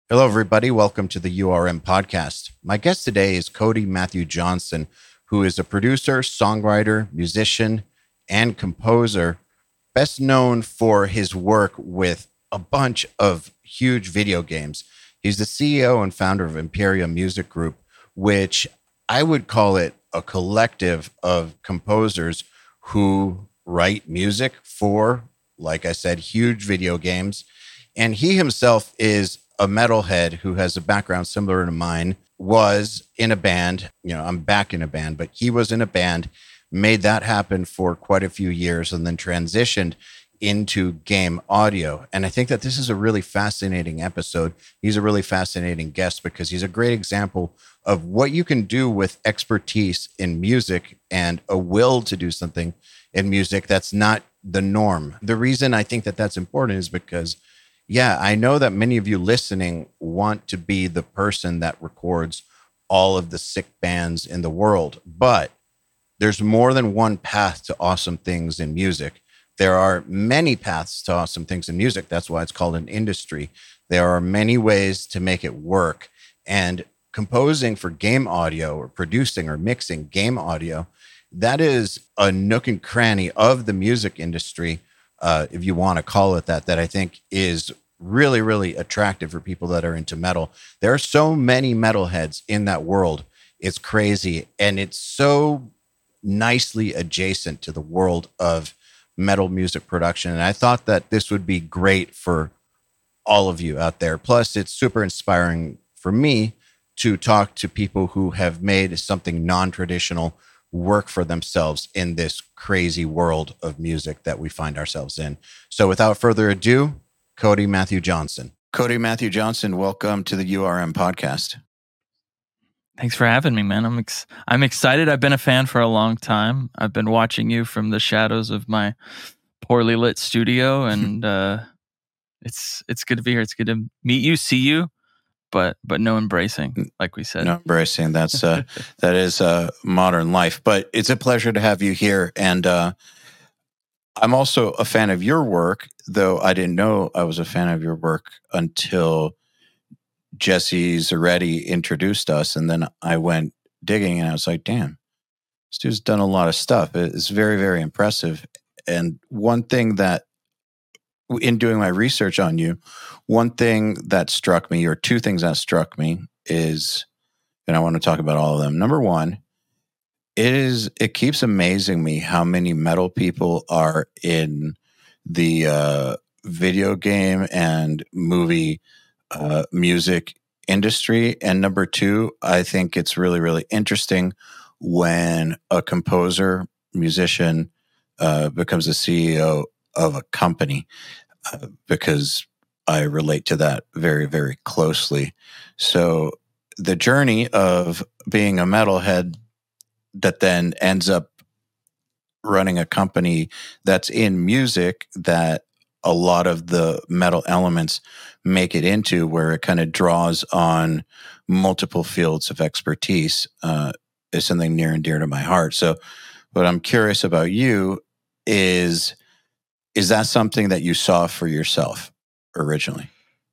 Hello, everybody. Welcome to the URM podcast. My guest today is Cody Matthew Johnson, who is a producer, songwriter, musician, and composer, best known for his work with a bunch of huge video games. He's the CEO and founder of Imperium Music Group, which I would call it a collective of composers who write music for, like I said, huge video games. And he himself is a metalhead who has a background similar to mine, was in a band. I'm back in a band, but he was in a band, made that happen for quite a few years, and then transitioned into game audio. And I think that this is a really fascinating episode. He's a really fascinating guest because he's a great example of what you can do with expertise in music and a will to do something in music that's not the norm. The reason I think that that's important is because I know that many of you listening want to be the person that records all of the sick bands in the world, but there's more than one path to awesome things in music. There are many paths to awesome things in music. That's why it's called an industry. There are many ways to make it work. And composing for game audio or producing or mixing game audio, that is a nook and cranny of the music industry, if you want to call it that I think is really, really attractive for people that are into metal. There are so many metalheads in that world. It's crazy. And it's so nicely adjacent to the world of metal music production. And I thought that this would be great for all of you out there. Plus, it's super inspiring for me to talk to people who have made something non-traditional work for themselves in this crazy world of music that we find ourselves in. So without further ado, Cody Matthew Johnson. Cody Matthew Johnson, welcome to the URM podcast. Thanks for having me, man. I'm excited. I've been a fan for a long time. I've been watching you from the shadows of my poorly lit studio, and it's good to be here. It's good to meet you, see you, but no embracing, like we said. No embracing. That's that is modern life. But it's a pleasure to have you here, and I'm also a fan of your work, though I didn't know I was a fan of your work until Jesse Zaretti introduced us. And then I went digging and I was like, damn, this dude's done a lot of stuff. It's very, very impressive. And one thing that, in doing my research on you, one thing that struck me, or two things that struck me is, and I want to talk about all of them. Number one, it keeps amazing me how many metal people are in the video game and movie music industry. And number two, I think it's really, really interesting when a composer, musician becomes a CEO of a company, because I relate to that very, very closely. So the journey of being a metalhead that then ends up running a company that's in music that a lot of the metal elements make it into, where it kind of draws on multiple fields of expertise, is something near and dear to my heart. So what I'm curious about you is that something that you saw for yourself originally?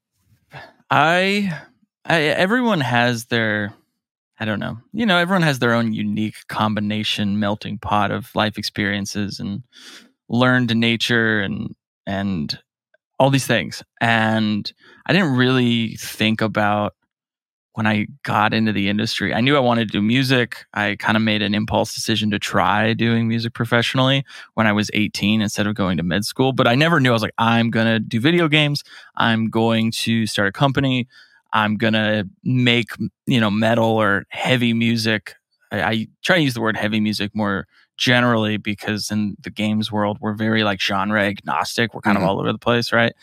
Everyone has their, I don't know, everyone has their own unique combination, melting pot of life experiences and learned nature and all these things. And I didn't really think about, when I got into the industry, I knew I wanted to do music. I kind of made an impulse decision to try doing music professionally when I was 18 instead of going to med school. But I never knew. I was like, I'm going to do video games. I'm going to start a company. I'm going to make, metal or heavy music. I try to use the word heavy music more generally because in the games world, we're very like genre agnostic. We're kind of all over the place, right?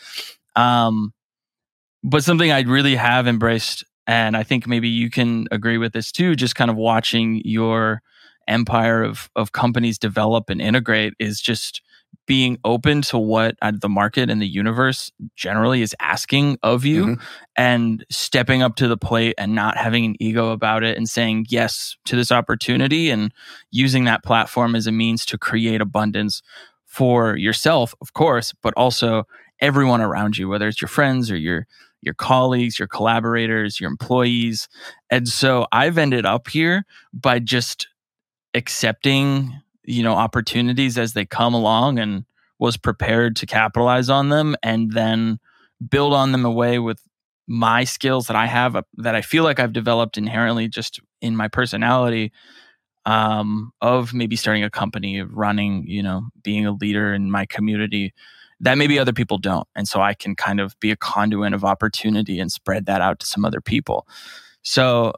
But something I really have embraced, and I think maybe you can agree with this too, just kind of watching your empire of companies develop and integrate, is just being open to what the market and the universe generally is asking of you, and stepping up to the plate and not having an ego about it and saying yes to this opportunity and using that platform as a means to create abundance for yourself, of course, but also everyone around you, whether it's your friends or your your colleagues, your collaborators, your employees. And so I've ended up here by just accepting, opportunities as they come along, and was prepared to capitalize on them and then build on them away with my skills that I have, that I feel like I've developed inherently just in my personality, of maybe starting a company, of running, being a leader in my community that maybe other people don't. And so I can kind of be a conduit of opportunity and spread that out to some other people. So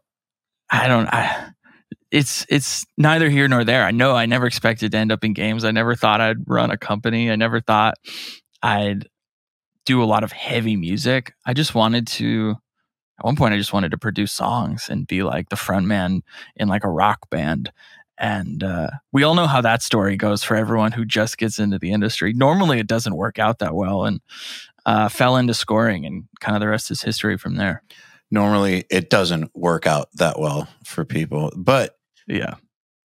it's neither here nor there. I know I never expected to end up in games. I never thought I'd run a company. I never thought I'd do a lot of heavy music. At one point, I just wanted to produce songs and be like the front man in like a rock band. And we all know how that story goes for everyone who just gets into the industry. Normally, it doesn't work out that well, and fell into scoring, and kind of the rest is history from there. Normally, it doesn't work out that well for people, but yeah,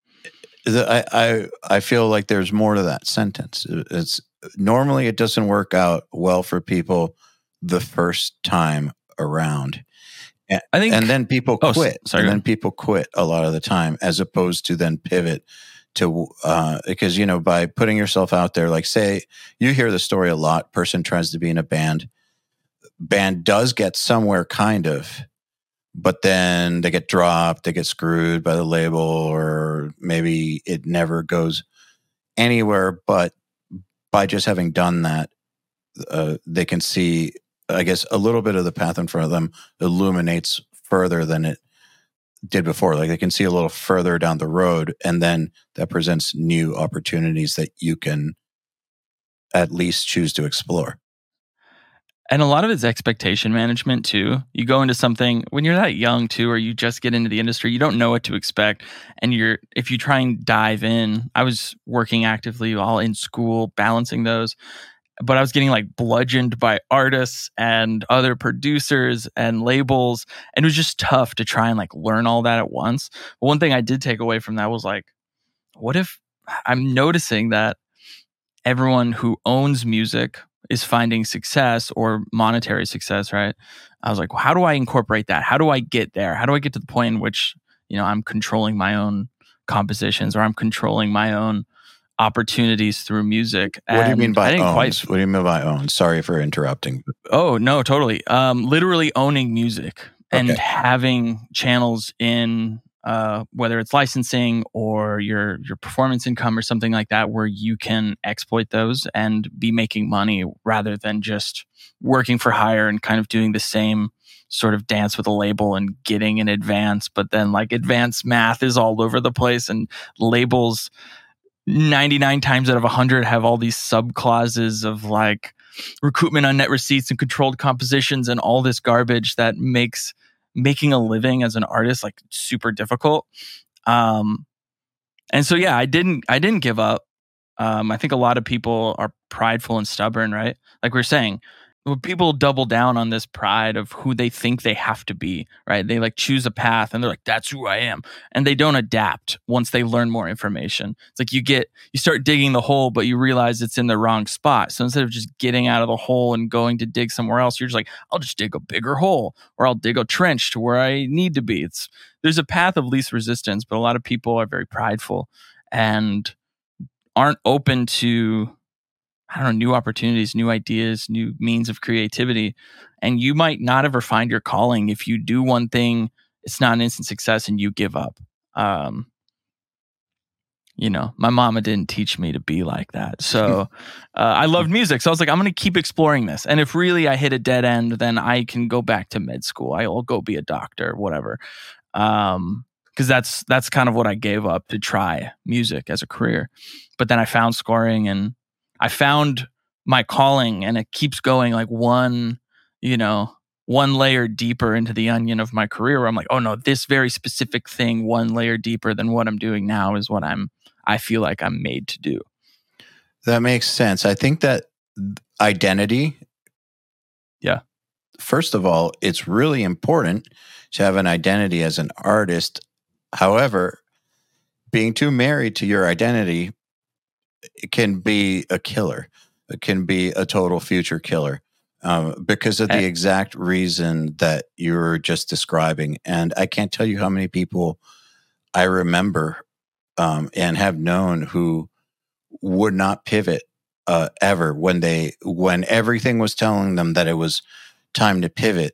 I feel like there's more to that sentence. It's normally it doesn't work out well for people the first time around. I think, and then people quit. Then people quit a lot of the time, as opposed to then pivot to because by putting yourself out there, like say you hear the story a lot. Person tries to be in a band does get somewhere kind of, but then they get dropped, they get screwed by the label, or maybe it never goes anywhere. But by just having done that, they can see, I guess, a little bit of the path in front of them illuminates further than it did before. Like they can see a little further down the road, and then that presents new opportunities that you can at least choose to explore. And a lot of it's expectation management too. You go into something when you're that young too, or you just get into the industry, you don't know what to expect. And if you try and dive in, I was working actively while in school, balancing those, but I was getting like bludgeoned by artists and other producers and labels. And it was just tough to try and like learn all that at once. But one thing I did take away from that was like, what if I'm noticing that everyone who owns music is finding success or monetary success, right? I was like, well, how do I incorporate that? How do I get there? How do I get to the point in which, I'm controlling my own compositions, or I'm controlling my own opportunities through music? What do you mean by owns? What do you mean by owns? Sorry for interrupting. Oh, no, totally. Literally owning music and having channels in whether it's licensing or your performance income or something like that, where you can exploit those and be making money rather than just working for hire and kind of doing the same sort of dance with a label and getting an advance. But then like advanced math is all over the place, and labels 99 times out of 100 have all these sub clauses of like recoupment on net receipts and controlled compositions and all this garbage that makes making a living as an artist like super difficult. And so yeah, I didn't give up. I think a lot of people are prideful and stubborn, right? Like we're saying, when people double down on this pride of who they think they have to be, right? They like choose a path and they're like, that's who I am. And they don't adapt once they learn more information. It's like you start digging the hole, but you realize it's in the wrong spot. So instead of just getting out of the hole and going to dig somewhere else, you're just like, I'll just dig a bigger hole, or I'll dig a trench to where I need to be. There's a path of least resistance, but a lot of people are very prideful and aren't open to, new opportunities, new ideas, new means of creativity. And you might not ever find your calling if you do one thing, it's not an instant success, and you give up. My mama didn't teach me to be like that. So I loved music. So I was like, I'm going to keep exploring this. And if really I hit a dead end, then I can go back to med school. I'll go be a doctor, whatever. Because that's kind of what I gave up to try music as a career. But then I found scoring, and I found my calling, and it keeps going like one layer deeper into the onion of my career, where I'm like, oh no, this very specific thing, one layer deeper than what I'm doing now, is what I feel like I'm made to do. That makes sense. I think that identity. Yeah. First of all, it's really important to have an identity as an artist. However, being too married to your identity, it can be a killer. It can be a total future killer. because of the exact reason that you were just describing. And I can't tell you how many people I remember and have known who would not pivot ever when everything was telling them that it was time to pivot.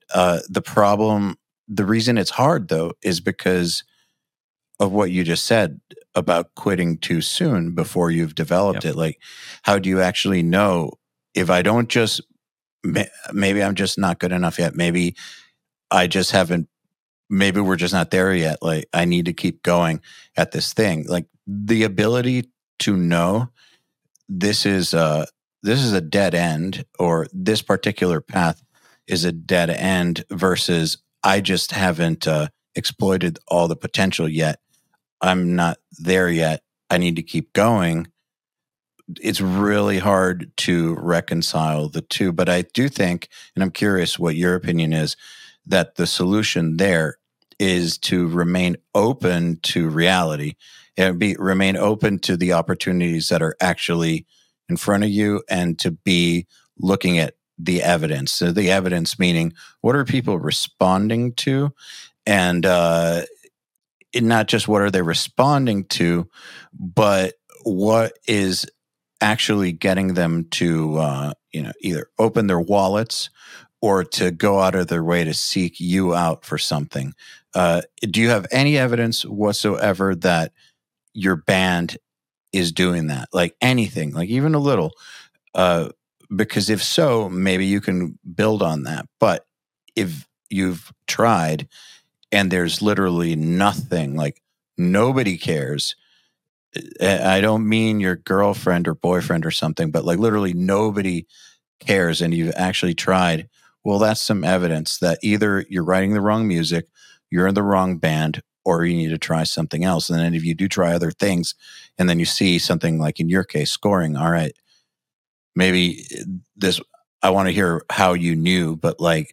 The reason it's hard though, is because of what you just said about quitting too soon before you've developed it. Like, how do you actually know if I don't just, maybe I'm just not good enough yet. Maybe I just haven't, maybe we're just not there yet. Like, I need to keep going at this thing. Like, the ability to know this is a dead end, or this particular path is a dead end, versus I just haven't exploited all the potential yet. I'm not there yet. I need to keep going. It's really hard to reconcile the two. But I do think, and I'm curious what your opinion is, that the solution there is to remain open to reality and remain open to the opportunities that are actually in front of you, and to be looking at the evidence. So the evidence meaning, what are people responding to? And not just what are they responding to, but what is actually getting them to either open their wallets or to go out of their way to seek you out for something. Do you have any evidence whatsoever that your band is doing that? Like anything, like even a little? Because if so, maybe you can build on that. But if you've tried and there's literally nothing, like nobody cares. I don't mean your girlfriend or boyfriend or something, but like literally nobody cares, and you've actually tried. Well, that's some evidence that either you're writing the wrong music, you're in the wrong band, or you need to try something else. And then if you do try other things, and then you see something like in your case, scoring, all right, maybe this, I want to hear how you knew, but like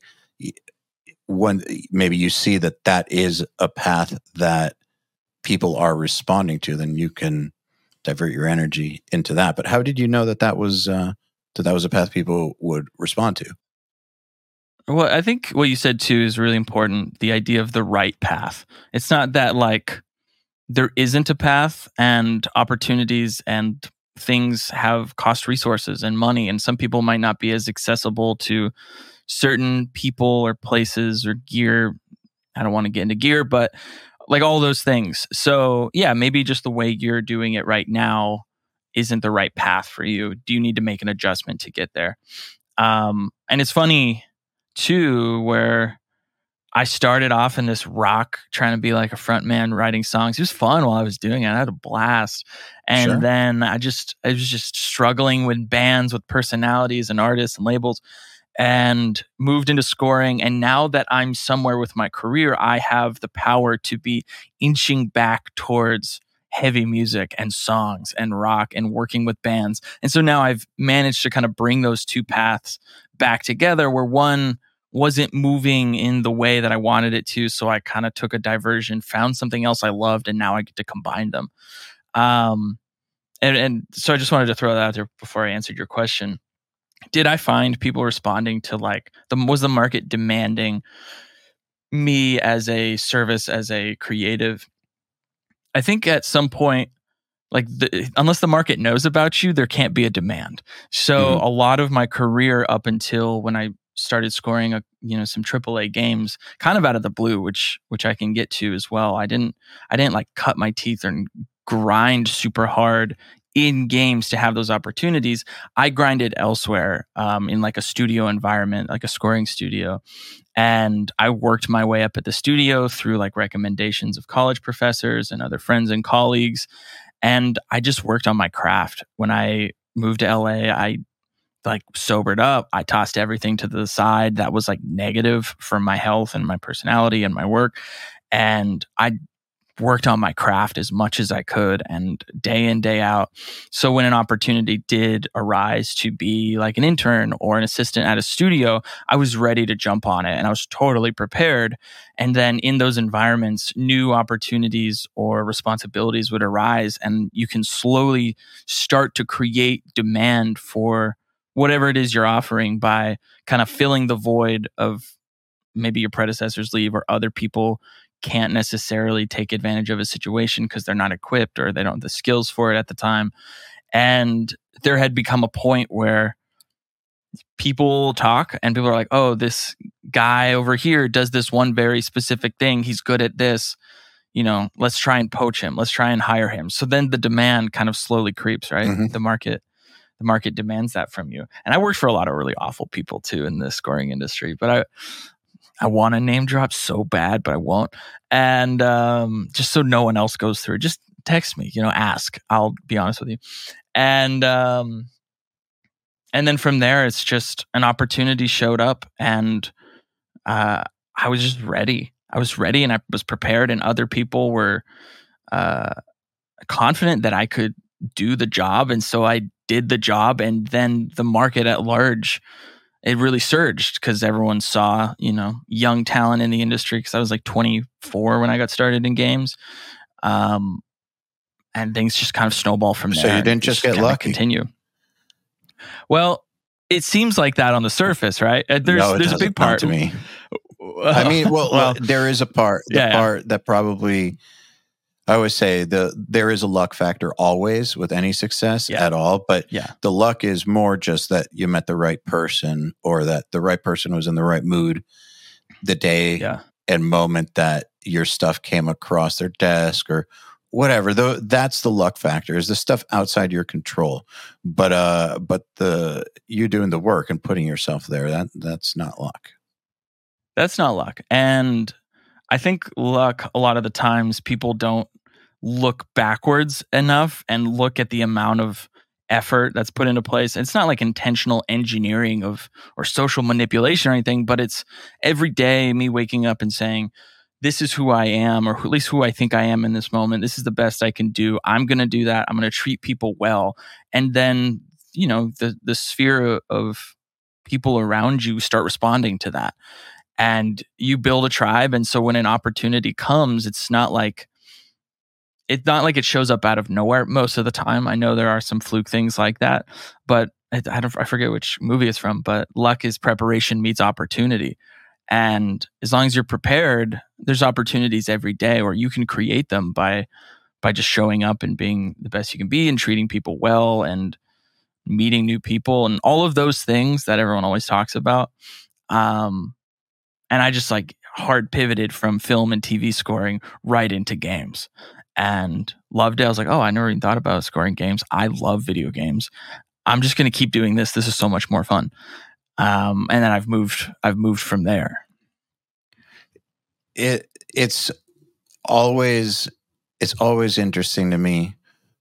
when maybe you see that is a path that people are responding to, then you can divert your energy into that. But how did you know that was a path people would respond to? Well, I think what you said too is really important. The idea of the right path. It's not that like there isn't a path, and opportunities and things have cost resources and money, and some people might not be as accessible to certain people or places or gear. I don't want to get into gear, but like all those things. So yeah, maybe just the way you're doing it right now isn't the right path for you. Do you need to make an adjustment to get there? And it's funny too, where I started off in this rock, trying to be like a front man writing songs. It was fun while I was doing it. I had a blast. And then I was just struggling with bands, with personalities and artists and labels, and moved into scoring. And now that I'm somewhere with my career, I have the power to be inching back towards heavy music and songs and rock and working with bands. And so now I've managed to kind of bring those two paths back together, where one wasn't moving in the way that I wanted it to. So I kind of took a diversion, found something else I loved, and now I get to combine them. And so I just wanted to throw that out there before I answered your question. Did I find people responding to like was the market demanding me as a service, as a creative? I think at some point, like unless the market knows about you, there can't be a demand. So a lot of my career up until when I started scoring some AAA games, kind of out of the blue, which I can get to as well. I didn't like cut my teeth and grind super hard in games to have those opportunities. I grinded elsewhere, in like a studio environment, like a scoring studio. And I worked my way up at the studio through like recommendations of college professors and other friends and colleagues. And I just worked on my craft. When I moved to LA, I like sobered up. I tossed everything to the side that was like negative for my health and my personality and my work. And I worked on my craft as much as I could, and day in, day out. So when an opportunity did arise to be like an intern or an assistant at a studio, I was ready to jump on it and I was totally prepared. And then in those environments, new opportunities or responsibilities would arise, and you can slowly start to create demand for whatever it is you're offering by kind of filling the void of maybe your predecessors leave or other people can't necessarily take advantage of a situation because they're not equipped or they don't have the skills for it at the time. And there had become a point where people talk and people are like, oh, this guy over here does this one very specific thing. He's good at this. Let's try and poach him. Let's try and hire him. So then the demand kind of slowly creeps, right? Mm-hmm. The market demands that from you. And I worked for a lot of really awful people too in the scoring industry, but I want to name drop so bad, but I won't. And just so no one else goes through, just text me, ask. I'll be honest with you. And then from there, it's just an opportunity showed up, and I was just ready. I was ready, and I was prepared, and other people were confident that I could do the job, and so I did the job. And then the market at large, it really surged because everyone saw, young talent in the industry. Because I was like 24 when I got started in games, and things just kind of snowball from there. So you didn't just get lucky. Continue. Well, it seems like that on the surface, right? There's a big part to me. I mean, well, there is a part. Part that probably, I always say there is a luck factor always with any success at all. But the luck is more just that you met the right person, or that the right person was in the right mood the day and moment that your stuff came across their desk or whatever. Though that's the luck factor, is the stuff outside your control. But you doing the work and putting yourself there, that's not luck. That's not luck. And I think luck, a lot of the times people don't look backwards enough and look at the amount of effort that's put into place. It's not like intentional engineering or social manipulation or anything, but it's every day me waking up and saying, this is who I am, or at least who I think I am in this moment. This is the best I can do. I'm going to do that. I'm going to treat people well. And then, the sphere of people around you start responding to that. And you build a tribe. And so when an opportunity comes, it's not like it shows up out of nowhere most of the time. I know there are some fluke things like that, but I forget which movie it's from, but luck is preparation meets opportunity. And as long as you're prepared, there's opportunities every day, or you can create them by just showing up and being the best you can be and treating people well and meeting new people and all of those things that everyone always talks about. And I just hard pivoted from film and TV scoring right into games and loved it. I was like, oh, I never even thought about scoring games. I love video games. I'm just going to keep doing this. This is so much more fun. And then I've moved from there. It's always interesting to me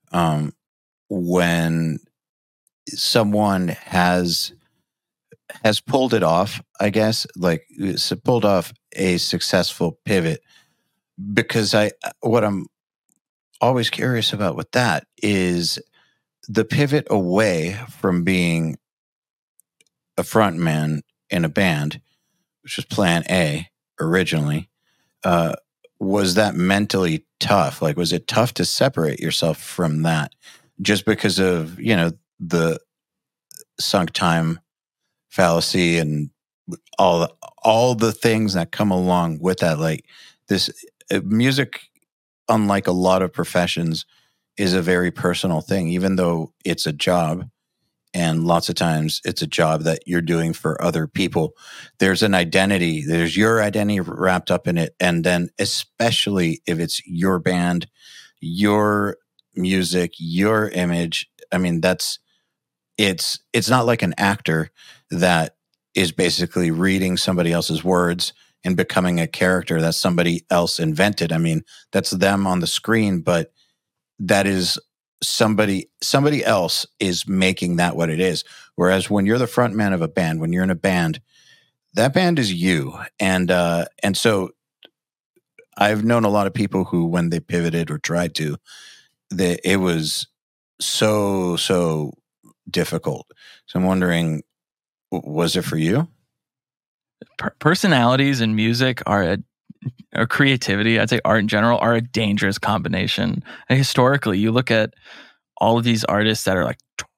when someone has pulled it off, I guess, pulled off a successful pivot, because what I'm always curious about with that is the pivot away from being a front man in a band, which was plan A originally. Was that mentally tough? Was it tough to separate yourself from that just because of, the sunk time fallacy and all the things that come along with that? This music, unlike a lot of professions, is a very personal thing, even though it's a job. And lots of times it's a job that you're doing for other people. There's an identity. There's your identity wrapped up in it. And then especially if it's your band, your music, your image. I mean, it's not like an actor that is basically reading somebody else's words and becoming a character that somebody else invented. I mean, that's them on the screen, but that is somebody else is making that what it is. Whereas when you're the front man of a band, when you're in a band, that band is you. And so I've known a lot of people who, when they pivoted or tried to, it was so difficult. So I'm wondering, was it for you? Personalities in music or creativity, I'd say art in general, are a dangerous combination. And historically, you look at all of these artists that are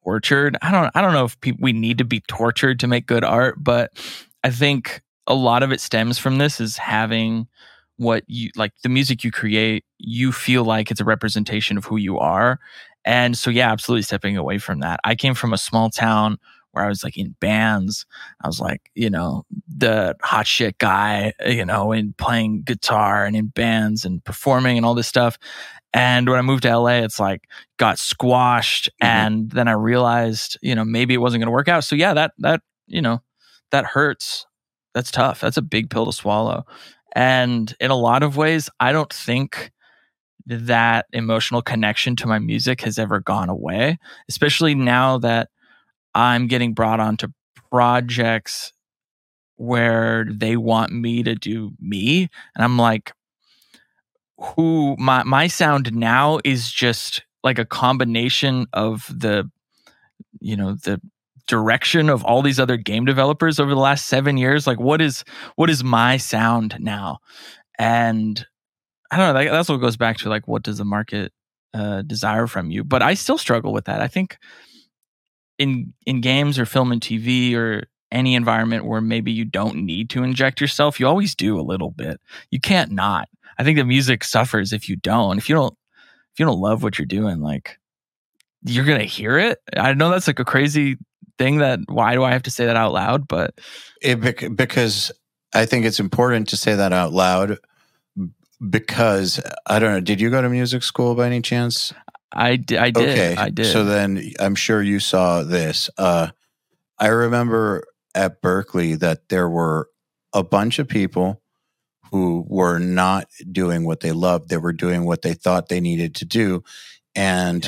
tortured. I don't know if we need to be tortured to make good art, but I think a lot of it stems from this is having what you like, the music you create, you feel like it's a representation of who you are. And so, yeah, absolutely stepping away from that. I came from a small town where I was like in bands. I was like, the hot shit guy, and playing guitar and in bands and performing and all this stuff. And when I moved to LA, it's like got squashed. And then I realized, maybe it wasn't going to work out. So yeah, that hurts. That's tough. That's a big pill to swallow. And in a lot of ways, I don't think that emotional connection to my music has ever gone away, especially now that I'm getting brought onto projects where they want me to do me. And I'm like, my sound now is just like a combination of the direction of all these other game developers over the last 7 years. Like, what is my sound now? And I don't know. That's what goes back to like, what does the market desire from you? But I still struggle with that. I think in games or film and TV or any environment where maybe you don't need to inject yourself, you always do a little bit. You can't not. I think the music suffers if you don't. If you don't love what you're doing, like, you're gonna hear it. I know that's like a crazy thing. That why do I have to say that out loud? But because I think it's important to say that out loud. Because I don't know. Did you go to music school by any chance? I did. Okay. I did. So then I'm sure you saw this. I remember at Berklee that there were a bunch of people who were not doing what they loved. They were doing what they thought they needed to do. And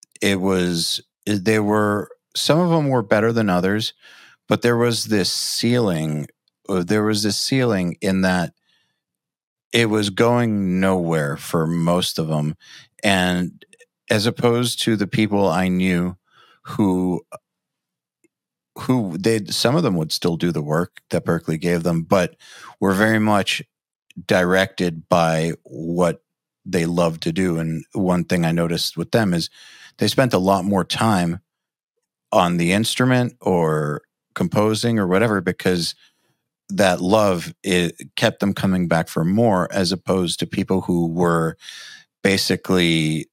some of them were better than others, but there was this ceiling. There was this ceiling in that it was going nowhere for most of them. And as opposed to the people I knew who some of them would still do the work that Berklee gave them, but were very much directed by what they love to do. And one thing I noticed with them is they spent a lot more time on the instrument or composing or whatever, because that love, it kept them coming back for more, as opposed to people who were basically,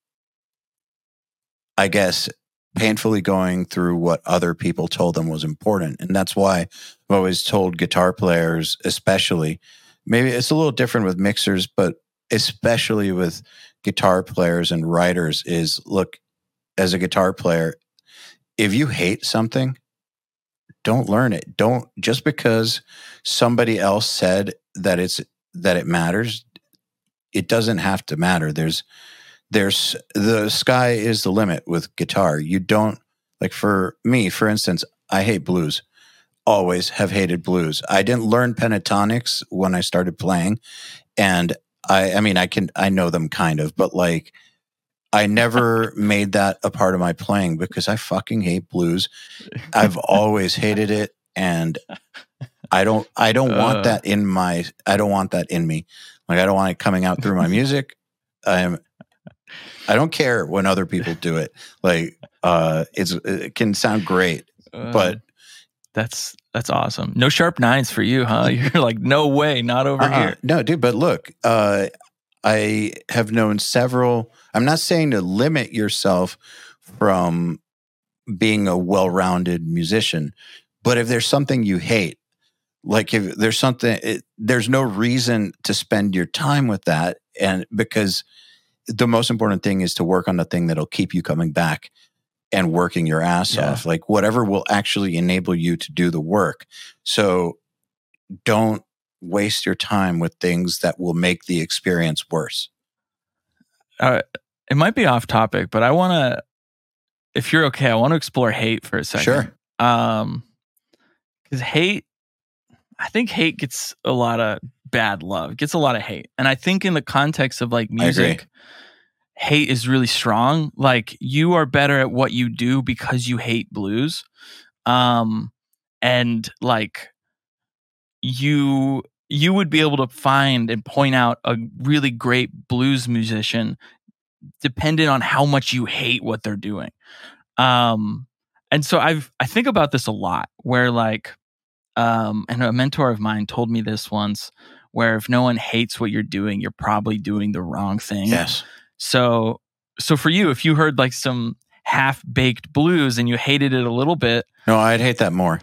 I guess, painfully going through what other people told them was important. And that's why I've always told guitar players, especially, maybe it's a little different with mixers, but especially with guitar players and writers, is look, as a guitar player, if you hate something, don't learn it. Don't, just because somebody else said that it matters, it doesn't have to matter. There's the sky is the limit with guitar. You don't, like, for me, for instance, I hate blues. Always have hated blues. I didn't learn pentatonics when I started playing, and I know them kind of, but like, I never made that a part of my playing because I fucking hate blues. I've always hated it, and I don't want that in me. Like, I don't want it coming out through my music. I don't care when other people do it. Like, it can sound great, but that's awesome. No sharp nines for you, huh? You're like, no way, not over here. No, dude. But look, I have known several. I'm not saying to limit yourself from being a well-rounded musician, but if there's something you hate, like if there's something, there's no reason to spend your time with that. And because the most important thing is to work on the thing that'll keep you coming back and working your ass off, like whatever will actually enable you to do the work. So don't waste your time with things that will make the experience worse. It might be off topic, but I want to, if you're okay, I want to explore hate for a second. Sure. Because I think hate gets a lot of bad love. It gets a lot of hate. And I think in the context of like music, hate is really strong. Like, you are better at what you do because you hate blues. And like, you would be able to find and point out a really great blues musician dependent on how much you hate what they're doing. And so I think about this a lot, where like, and a mentor of mine told me this once, where if no one hates what you're doing, you're probably doing the wrong thing. Yes. So for you, if you heard like some half-baked blues and you hated it a little bit, No, I'd hate that more.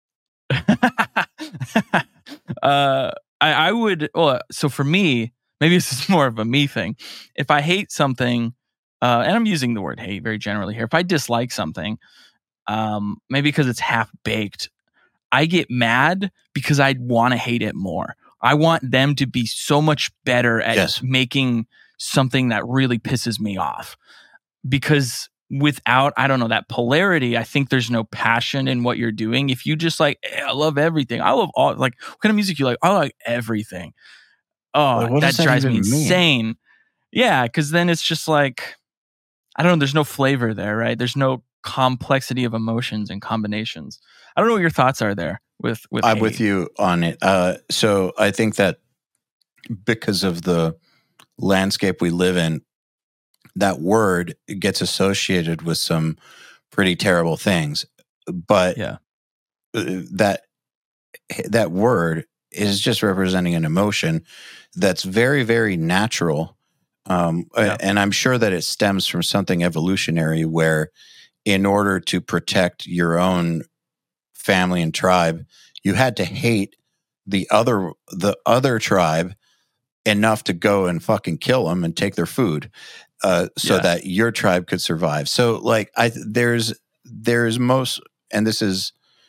I would. Well, so for me, maybe this is more of a me thing. If I hate something, and I'm using the word hate very generally here. If I dislike something, maybe because it's half baked, I get mad because I want to hate it more. I want them to be so much better at making something that really pisses me off. Because without, I don't know, that polarity, I think there's no passion in what you're doing. If you just like, hey, I love everything. I love all, like, what kind of music you like? I like everything. Oh, well, that drives me insane. Yeah, because then it's just like, I don't know, there's no flavor there, right? There's no complexity of emotions and combinations. I don't know what your thoughts are there with I'm hate. with you on it. So I think that because of the landscape we live in, that word gets associated with some pretty terrible things. But that word is just representing an emotion that's very, very natural. And I'm sure that it stems from something evolutionary where in order to protect your own family and tribe, you had to hate the other tribe enough to go and fucking kill them and take their food, so that your tribe could survive. So like there's most, and this is,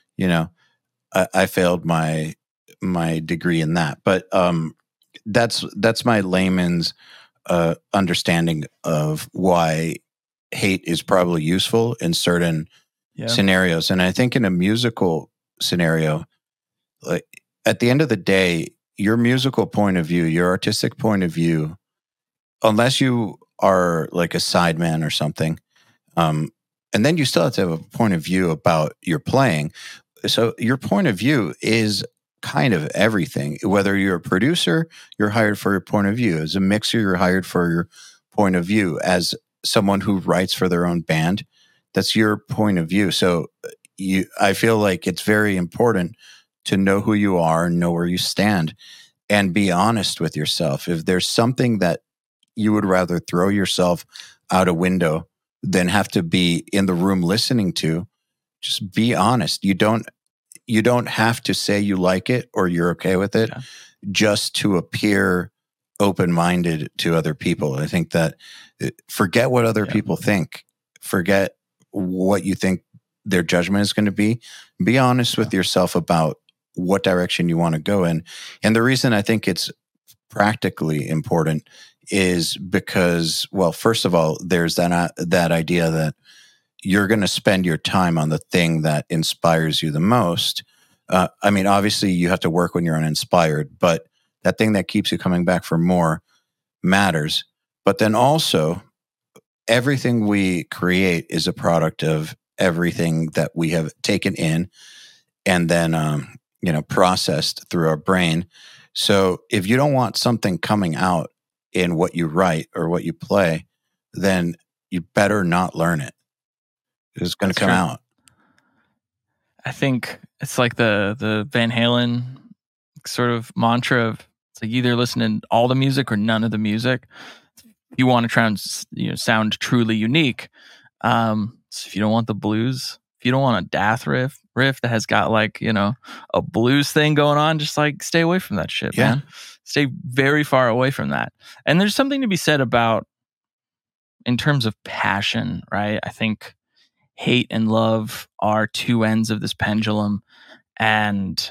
I failed my degree in that, but that's my layman's understanding of why hate is probably useful in certain scenarios. And I think in a musical scenario, like at the end of the day, your musical point of view, your artistic point of view, unless you are like a sideman or something, and then you still have to have a point of view about your playing. So your point of view is kind of everything. Whether you're a producer, you're hired for your point of view. As a mixer, you're hired for your point of view. As someone who writes for their own band, that's your point of view. So I feel like it's very important to know who you are, know where you stand, and be honest with yourself. If there's something that you would rather throw yourself out a window than have to be in the room listening to, just be honest. You don't have to say you like it or you're okay with it just to appear open-minded to other people. I think that forget what other people think. Forget what you think their judgment is going to be. Be honest with yourself about what direction you want to go in. And the reason I think it's practically important is because, well, first of all, there's that idea that you're going to spend your time on the thing that inspires you the most. I mean, obviously you have to work when you're uninspired, but that thing that keeps you coming back for more matters. But then also, everything we create is a product of everything that we have taken in and then, processed through our brain. So if you don't want something coming out in what you write or what you play, then you better not learn it. It's going to come out. I think it's like the Van Halen sort of mantra of, it's like either listen to all the music or none of the music. If you want to try and sound truly unique, so if you don't want the blues, if you don't want a Dath riff that has got like a blues thing going on, just like stay away from that shit, man. Stay very far away from that. And there's something to be said about, in terms of passion, right? I think hate and love are two ends of this pendulum, and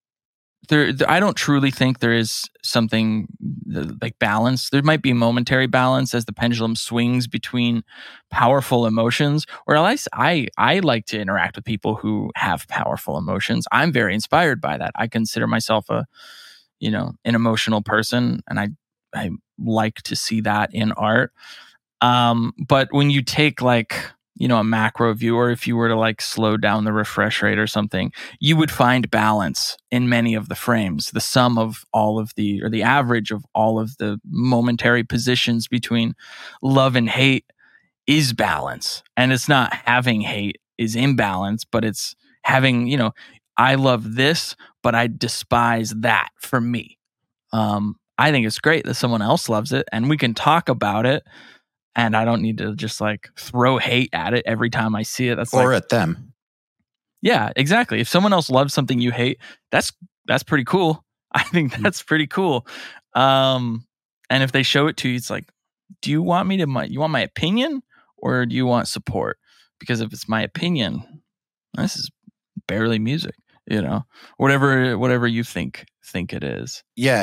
I don't truly think there is something like balance. There might be momentary balance as the pendulum swings between powerful emotions, or at least I like to interact with people who have powerful emotions. I'm very inspired by that. I consider myself an emotional person, and I like to see that in art. But when you take a macro view, or if you were to like slow down the refresh rate or something, you would find balance in many of the frames. The sum of all of the average of all of the momentary positions between love and hate is balance. And it's not having hate, is imbalanced, but it's having, I love this, but I despise that for me. I think it's great that someone else loves it and we can talk about it, and I don't need to just like throw hate at it every time I see it. That's or at them. Yeah, exactly. If someone else loves something you hate, that's pretty cool. I think that's pretty cool. And if they show it to you, it's like, do you want you want my opinion or do you want support? Because if it's my opinion, this is barely music, whatever you think it is. Yeah,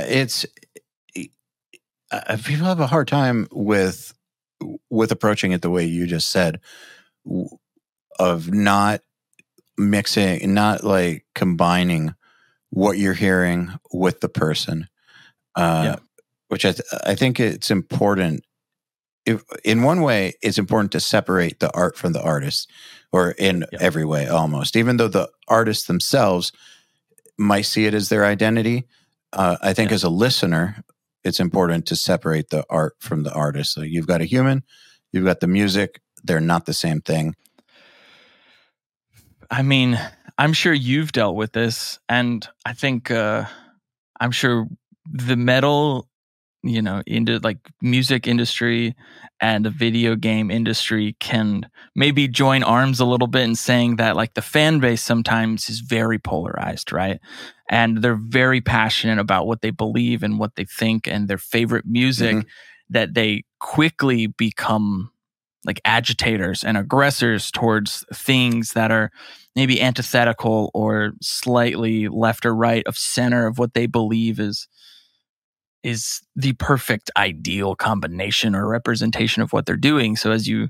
people have a hard time with approaching it the way you just said, of not mixing, not like combining what you're hearing with the person. Which I think it's important. In one way, it's important to separate the art from the artist, or in every way almost. Even though the artists themselves might see it as their identity, I think as a listener, it's important to separate the art from the artist. So you've got a human, you've got the music. They're not the same thing. I mean, I'm sure you've dealt with this, and I think I'm sure the metal, into like music industry and the video game industry can maybe join arms a little bit in saying that like the fan base sometimes is very polarized, right? And they're very passionate about what they believe and what they think and their favorite music, that they quickly become like agitators and aggressors towards things that are maybe antithetical or slightly left or right of center of what they believe is the perfect ideal combination or representation of what they're doing. So as you,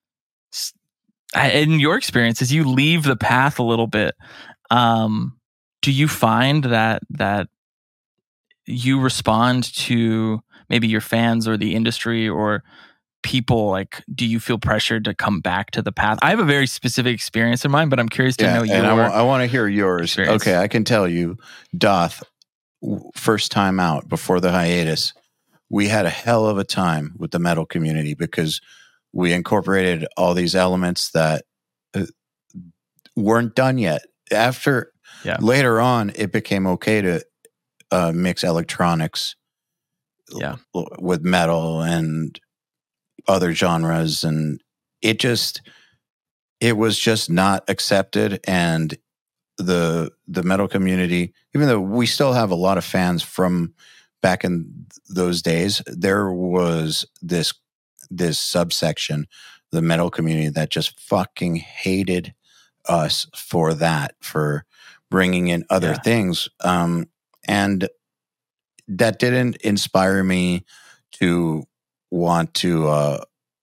in your experience, as you leave the path a little bit, do you find that you respond to maybe your fans or the industry or people, like, do you feel pressured to come back to the path? I have a very specific experience in mind, but I'm curious to know and I want to hear yours. Experience. Okay, I can tell you, Doth, first time out before the hiatus, we had a hell of a time with the metal community because we incorporated all these elements that weren't done yet. Later on, it became okay to mix electronics with metal and other genres, and it was just not accepted. And the metal community, even though we still have a lot of fans from back in those days, there was this subsection, the metal community, that just fucking hated us for bringing in other things. And that didn't inspire me to want to,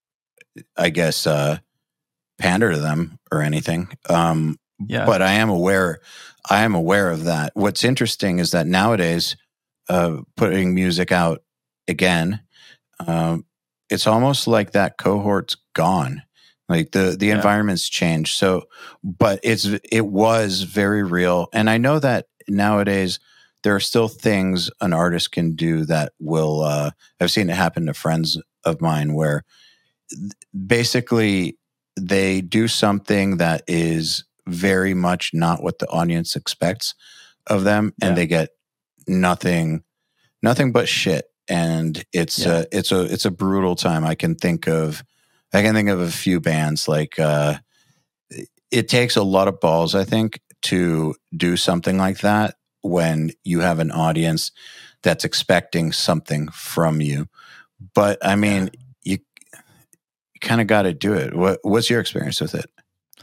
pander to them or anything. But I am aware of that. What's interesting is that nowadays, putting music out again, it's almost like that cohort's gone. Like the environment's changed. So, but it was very real. And I know that nowadays there are still things an artist can do that will, I've seen it happen to friends of mine where basically they do something that is very much not what the audience expects of them, and they get nothing but shit. And it's a brutal time. I can think of a few bands like, it takes a lot of balls, I think, to do something like that when you have an audience that's expecting something from you. But I mean, you kind of got to do it. What's your experience with it?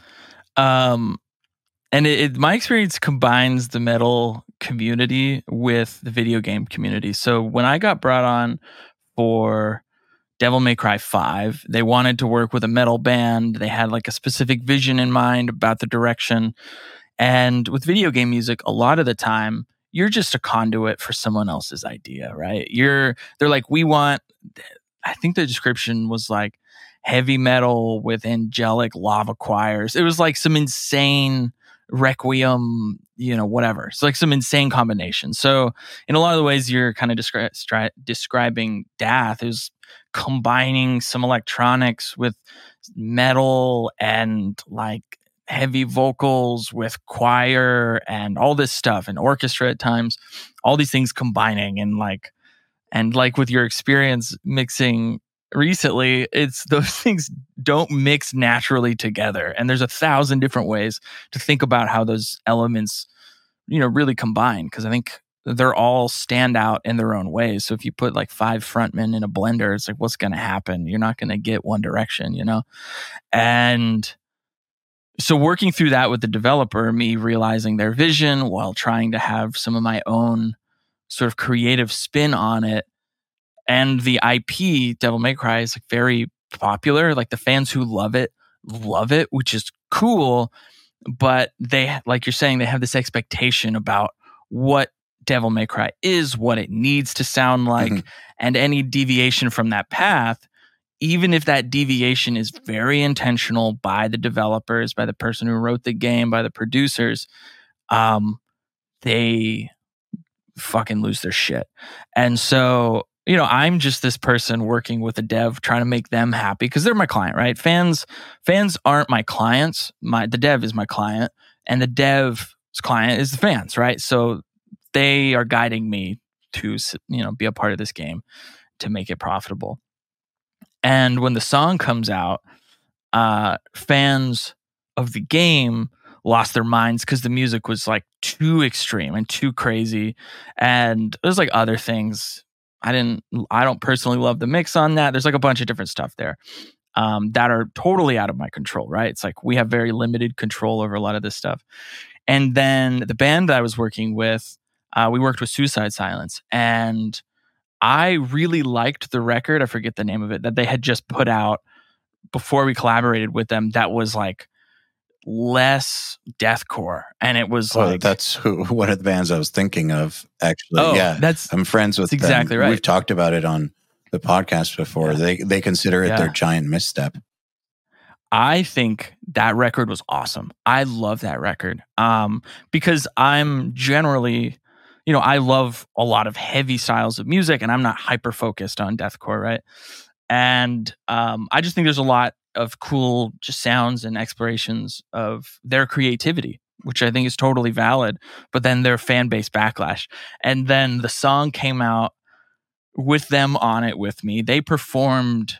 And my experience combines the metal community with the video game community. So when I got brought on for Devil May Cry 5, they wanted to work with a metal band. They had like a specific vision in mind about the direction. And with video game music, a lot of the time, you're just a conduit for someone else's idea, right? They're like, I think the description was like heavy metal with angelic lava choirs. It was like some insane Requiem, whatever. It's like some insane combination. So in a lot of the ways you're kind of describing Dath is combining some electronics with metal and like heavy vocals with choir and all this stuff and orchestra at times, all these things combining and like with your experience mixing recently, it's those things don't mix naturally together. And there's 1,000 different ways to think about how those elements, really combine. Cause I think they're all stand out in their own ways. So if you put like 5 frontmen in a blender, it's like, what's going to happen? You're not going to get one direction, And so working through that with the developer, me realizing their vision while trying to have some of my own sort of creative spin on it. And the IP, Devil May Cry, is like very popular. Like the fans who love it, which is cool. But they, like you're saying, they have this expectation about what Devil May Cry is, what it needs to sound like, and any deviation from that path, even if that deviation is very intentional by the developers, by the person who wrote the game, by the producers, they fucking lose their shit. And so, I'm just this person working with a dev trying to make them happy because they're my client, right? Fans aren't my clients. The dev is my client, and the dev's client is the fans, right? So they are guiding me to, be a part of this game to make it profitable. And when the song comes out, fans of the game lost their minds because the music was like too extreme and too crazy. And there's like other things. I don't personally love the mix on that. There's like a bunch of different stuff there that are totally out of my control, right? It's like we have very limited control over a lot of this stuff. And then the band that I was working with, we worked with Suicide Silence, and I really liked the record. I forget the name of it that they had just put out before we collaborated with them. That was like less deathcore, and it was that's one of the bands I was thinking of, actually. I'm friends with them. Exactly right. We've talked about it on the podcast before. They consider it their giant misstep. I think that record was awesome. I love that record because I'm generally, I love a lot of heavy styles of music, and I'm not hyper focused on deathcore, right? And I just think there's a lot of cool just sounds and explorations of their creativity, which I think is totally valid, but then their fan base backlash. And then the song came out with them on it with me. They performed,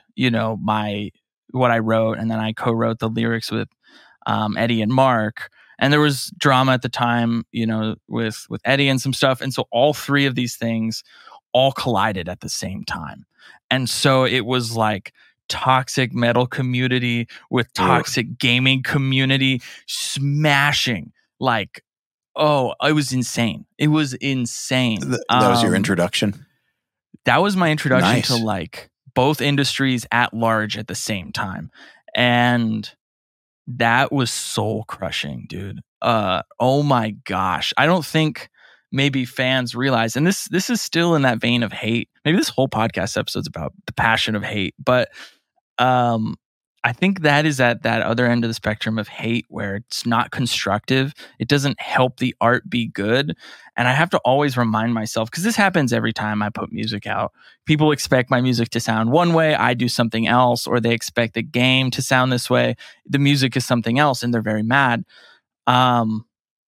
what I wrote, and then I co-wrote the lyrics with Eddie and Mark. And there was drama at the time, with Eddie and some stuff. And so all 3 of these things all collided at the same time. And so it was like toxic metal community with toxic gaming community smashing. Like, it was insane. It was insane. That was your introduction? That was my introduction to like both industries at large at the same time. And that was soul crushing, dude. Oh my gosh. I don't think maybe fans realize, and this is still in that vein of hate. Maybe this whole podcast episode's about the passion of hate, but I think that is at that other end of the spectrum of hate where it's not constructive. It doesn't help the art be good. And I have to always remind myself, because this happens every time I put music out. People expect my music to sound one way, I do something else, or they expect the game to sound this way. The music is something else, and they're very mad. And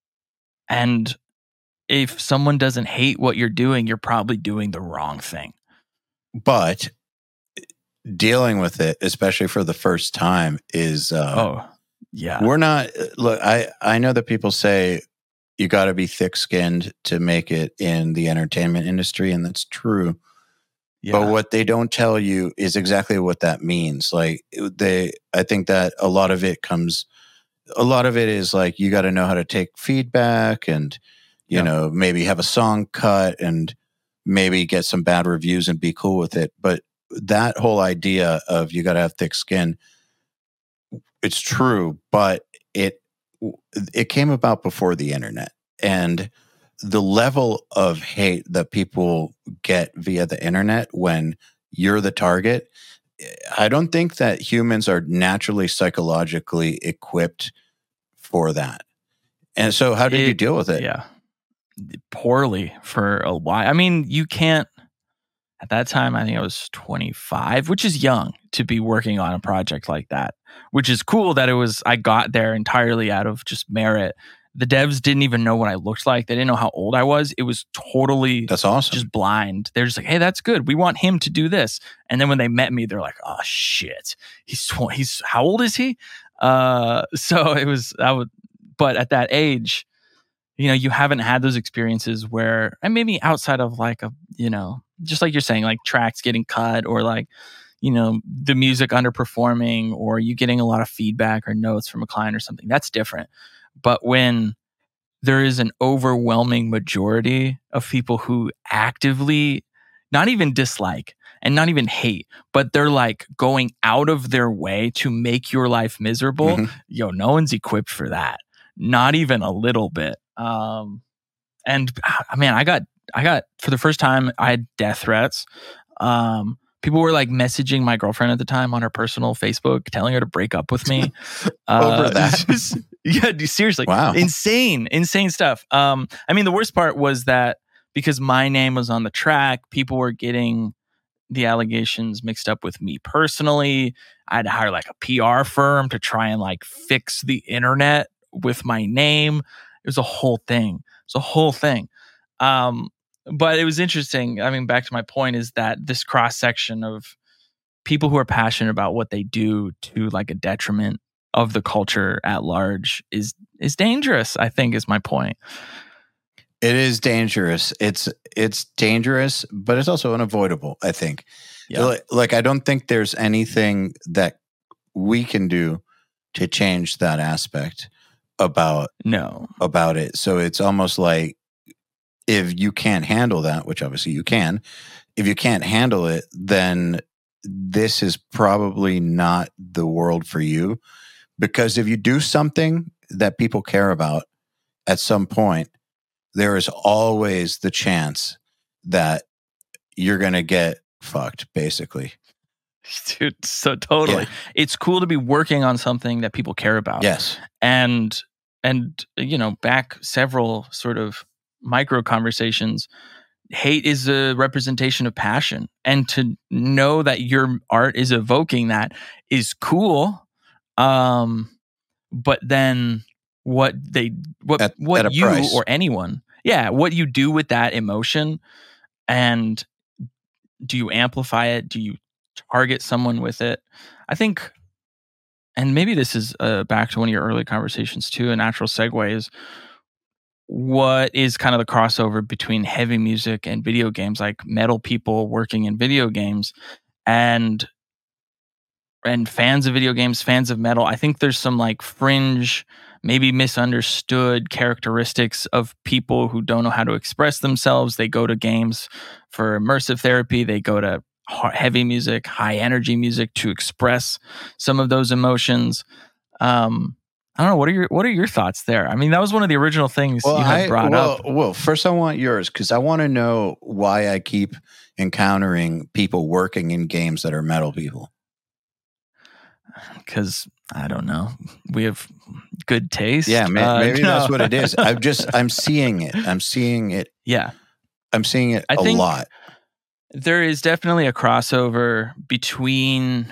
if someone doesn't hate what you're doing, you're probably doing the wrong thing. But dealing with it, especially for the first time, is we're not. Look, I know that people say you got to be thick-skinned to make it in the entertainment industry, and that's true. Yeah. But what they don't tell you is exactly what that means. Like I think that a lot of it is like you got to know how to take feedback, and maybe have a song cut, and maybe get some bad reviews and be cool with it. But that whole idea of you got to have thick skin, it's true, but it came about before the internet, and the level of hate that people get via the internet when you're the target, I don't think that humans are naturally psychologically equipped for that. And so how did you deal with it? Yeah. Poorly for a while. I mean, you can't At that time, I think I was 25, which is young to be working on a project like that, which is cool that I got there entirely out of just merit. The devs didn't even know what I looked like. They didn't know how old I was. It was totally that's awesome. Just blind. They're just like, hey, that's good. We want him to do this. And then when they met me, they're like, oh shit, he's how old is he? So it was, but at that age, you haven't had those experiences where, and maybe outside of like just like you're saying, like tracks getting cut or like, the music underperforming or you getting a lot of feedback or notes from a client or something, that's different. But when there is an overwhelming majority of people who actively not even dislike and not even hate, but they're like going out of their way to make your life miserable, no one's equipped for that. Not even a little bit. And man, I got for the first time, I had death threats. People were like messaging my girlfriend at the time on her personal Facebook, telling her to break up with me. Over that. Yeah, seriously. Wow. Insane stuff. The worst part was that because my name was on the track, people were getting the allegations mixed up with me personally. I had to hire like a PR firm to try and like fix the internet with my name. It was a whole thing. But it was interesting. Back to my point is that this cross section of people who are passionate about what they do to like a detriment of the culture at large is dangerous, I think is my point. It is dangerous. It's dangerous, but it's also unavoidable, I think. Yeah. Like, I don't think there's anything that we can do to change that aspect about it. So it's almost like if you can't handle that, which obviously you can, if you can't handle it, then this is probably not the world for you. Because if you do something that people care about at some point, there is always the chance that you're going to get fucked, basically. Dude, so totally. Yeah. It's cool to be working on something that people care about. Yes. And back several sort of micro conversations, hate is a representation of passion. And to know that your art is evoking that is cool. But then what you price. Or anyone, what you do with that emotion, and do you amplify it? Do you target someone with it? I think, and maybe this is back to one of your early conversations too, a natural segue is what is kind of the crossover between heavy music and video games, like metal people working in video games and fans of video games, fans of metal. I think there's some like fringe, maybe misunderstood characteristics of people who don't know how to express themselves. They go to games for immersive therapy. They go to heavy music, high energy music to express some of those emotions. I don't know. What are your thoughts there? That was one of the original things you had brought up. Well, first I want yours, because I want to know why I keep encountering people working in games that are metal people. Because I don't know, we have good taste. Yeah, maybe that's what it is. I'm seeing it. Yeah, I'm seeing it a lot. There is definitely a crossover between.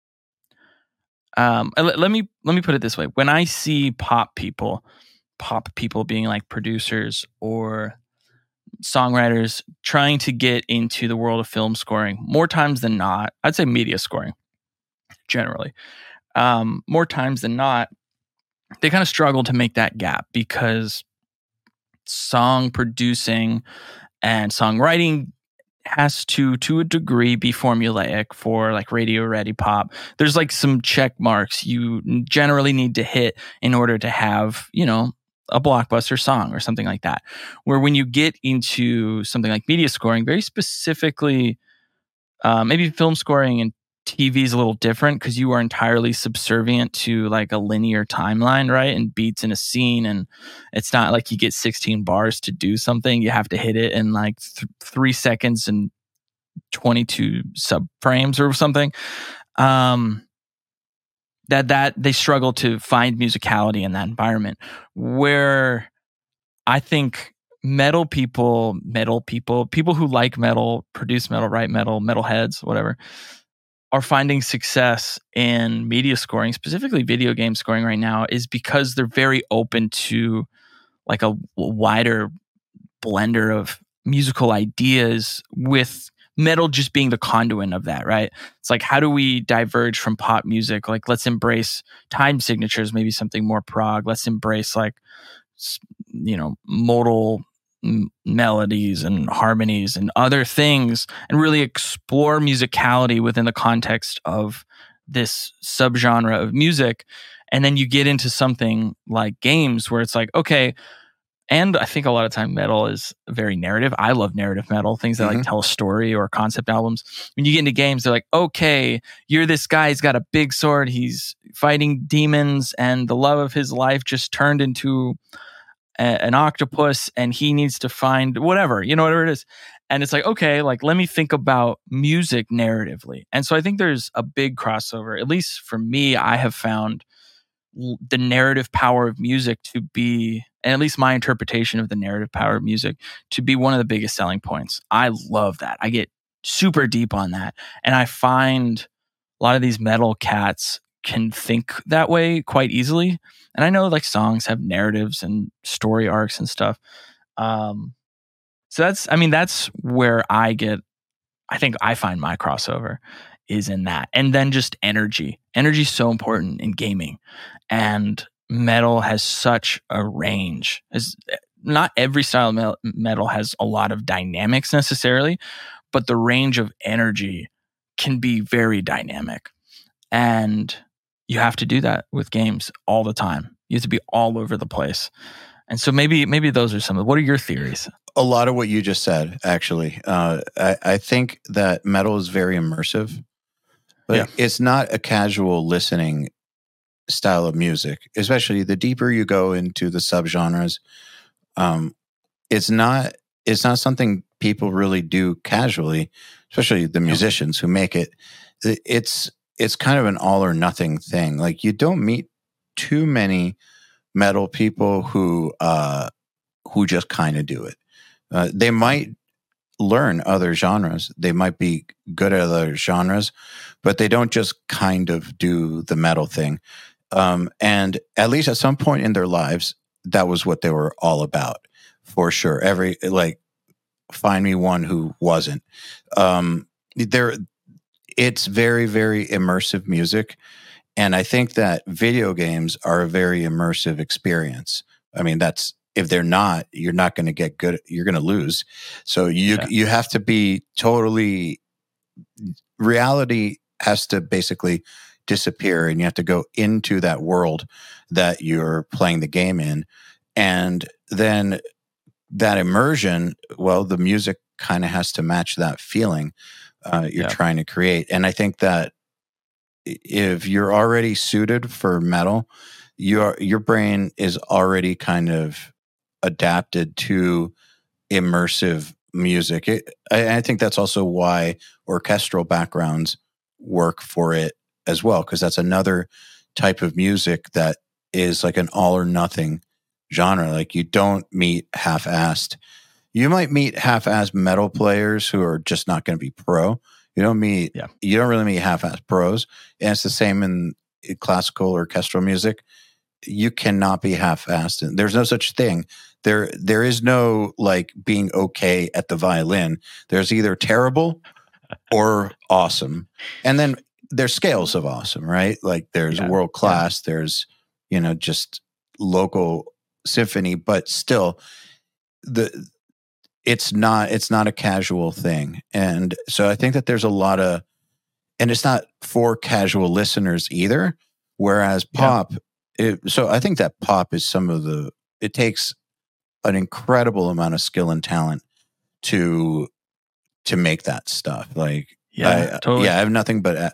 Let me put it this way: when I see pop people being like producers or songwriters trying to get into the world of film scoring, more times than not, I'd say media scoring. Generally, more times than not, they kind of struggle to make that gap because song producing and songwriting has to a degree, be formulaic for like radio ready pop. There's like some check marks you generally need to hit in order to have, a blockbuster song or something like that. Where when you get into something like media scoring, very specifically, maybe film scoring and TV is a little different because you are entirely subservient to like a linear timeline, right? And beats in a scene. And it's not like you get 16 bars to do something. You have to hit it in like 3 seconds and 22 subframes or something. That they struggle to find musicality in that environment, where I think metal people who like metal, produce metal, write metal, metalheads, whatever, are finding success in media scoring, specifically video game scoring right now, is because they're very open to like a wider blender of musical ideas, with metal just being the conduit of that, right? It's like, how do we diverge from pop music? Like, let's embrace time signatures, maybe something more prog. Let's embrace like, modal melodies and harmonies and other things, and really explore musicality within the context of this subgenre of music. And then you get into something like games where it's like, okay, and I think a lot of time metal is very narrative. I love narrative metal, things that like tell a story, or concept albums. When you get into games, they're like, okay, you're this guy, he's got a big sword, he's fighting demons, and the love of his life just turned into an octopus, and he needs to find whatever it is. And it's like, okay, like, let me think about music narratively. And so I think there's a big crossover. At least for me, I have found the narrative power of music to be, and at least my interpretation of the narrative power of music, to be one of the biggest selling points. I love that. I get super deep on that. And I find a lot of these metal cats can think that way quite easily. And I know like songs have narratives and story arcs and stuff. So that's where I think I find my crossover is in that. And then just energy. Energy is so important in gaming. And metal has such a range. Not every style of metal has a lot of dynamics necessarily, but the range of energy can be very dynamic. And you have to do that with games all the time. You have to be all over the place. And so maybe those are some of. What are your theories? A lot of what you just said, actually. I think that metal is very immersive, but it's not a casual listening style of music. Especially the deeper you go into the subgenres, it's not something people really do casually. Especially the musicians who make it. It's kind of an all or nothing thing. Like, you don't meet too many metal people who just kind of do it. They might learn other genres. They might be good at other genres, but they don't just kind of do the metal thing. And at least at some point in their lives, that was what they were all about, for sure. Find me one who wasn't. It's very, very immersive music. And I think that video games are a very immersive experience. I mean, if they're not, you're not going to get good. You're going to lose. So you have to be totally, reality has to basically disappear, and you have to go into that world that you're playing the game in. And then that immersion, well, the music kind of has to match that feeling you're trying to create. And I think that if you're already suited for metal, your brain is already kind of adapted to immersive music. I think that's also why orchestral backgrounds work for it as well, because that's another type of music that is like an all or nothing genre. Like, you don't meet half-assed. You might meet half-assed metal players who are just not going to be pro. You don't really meet half-assed pros. And it's the same in classical orchestral music. You cannot be half-assed. There's no such thing. There is no like being okay at the violin. There's either terrible or awesome. And then there's scales of awesome, right? Like, there's world class, there's, just local symphony, but still it's not a casual thing. And so I think that there's a lot of, and it's not for casual listeners either. Whereas pop, so I think that pop is it takes an incredible amount of skill and talent to make that stuff. Like, totally. I have nothing but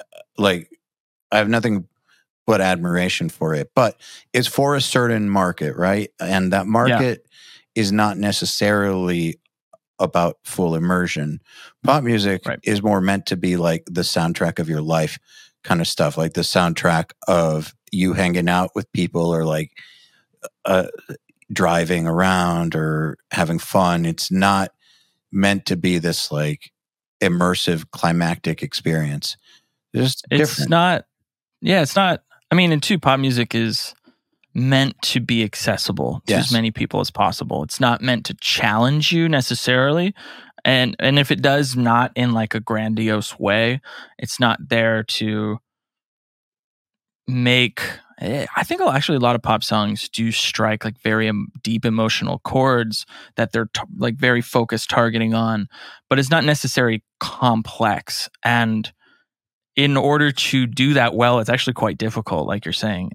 admiration for it, but it's for a certain market, right? And that market is not necessarily about full immersion. Pop music is more meant to be like the soundtrack of your life kind of stuff, like the soundtrack of you hanging out with people, or like driving around or having fun. It's not meant to be this like immersive climactic experience. It's not. I mean, and two, pop music is meant to be accessible to as many people as possible. It's not meant to challenge you necessarily. And if it does, not in like a grandiose way. It's not there to make... I think actually a lot of pop songs do strike like very deep emotional chords that they're like very focused targeting on, but it's not necessarily complex. And in order to do that well, it's actually quite difficult, like you're saying.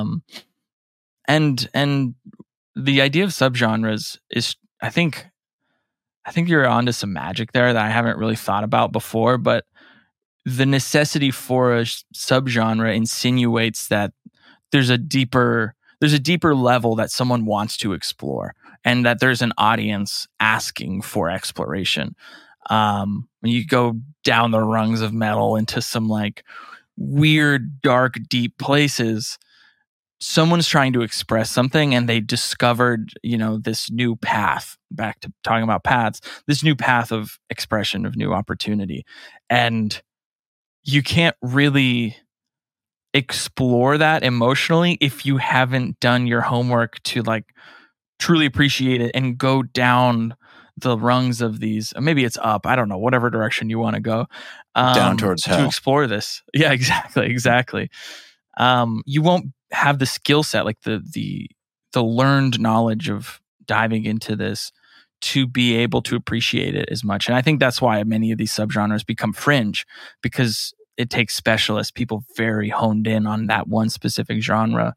And the idea of subgenres is, I think you're onto some magic there that I haven't really thought about before, but the necessity for a subgenre insinuates that there's a deeper level that someone wants to explore, and that there's an audience asking for exploration. When you go down the rungs of metal into some like weird, dark, deep places, someone's trying to express something, and they discovered, this new path. Back to talking about paths, this new path of expression, of new opportunity, and you can't really explore that emotionally if you haven't done your homework to like truly appreciate it and go down the rungs of these. Maybe it's up, I don't know, whatever direction you want to go, down towards hell to explore this. Yeah, exactly. You won't have the skill set, like the learned knowledge of diving into this to be able to appreciate it as much. And I think that's why many of these subgenres become fringe, because it takes specialists, people very honed in on that one specific genre.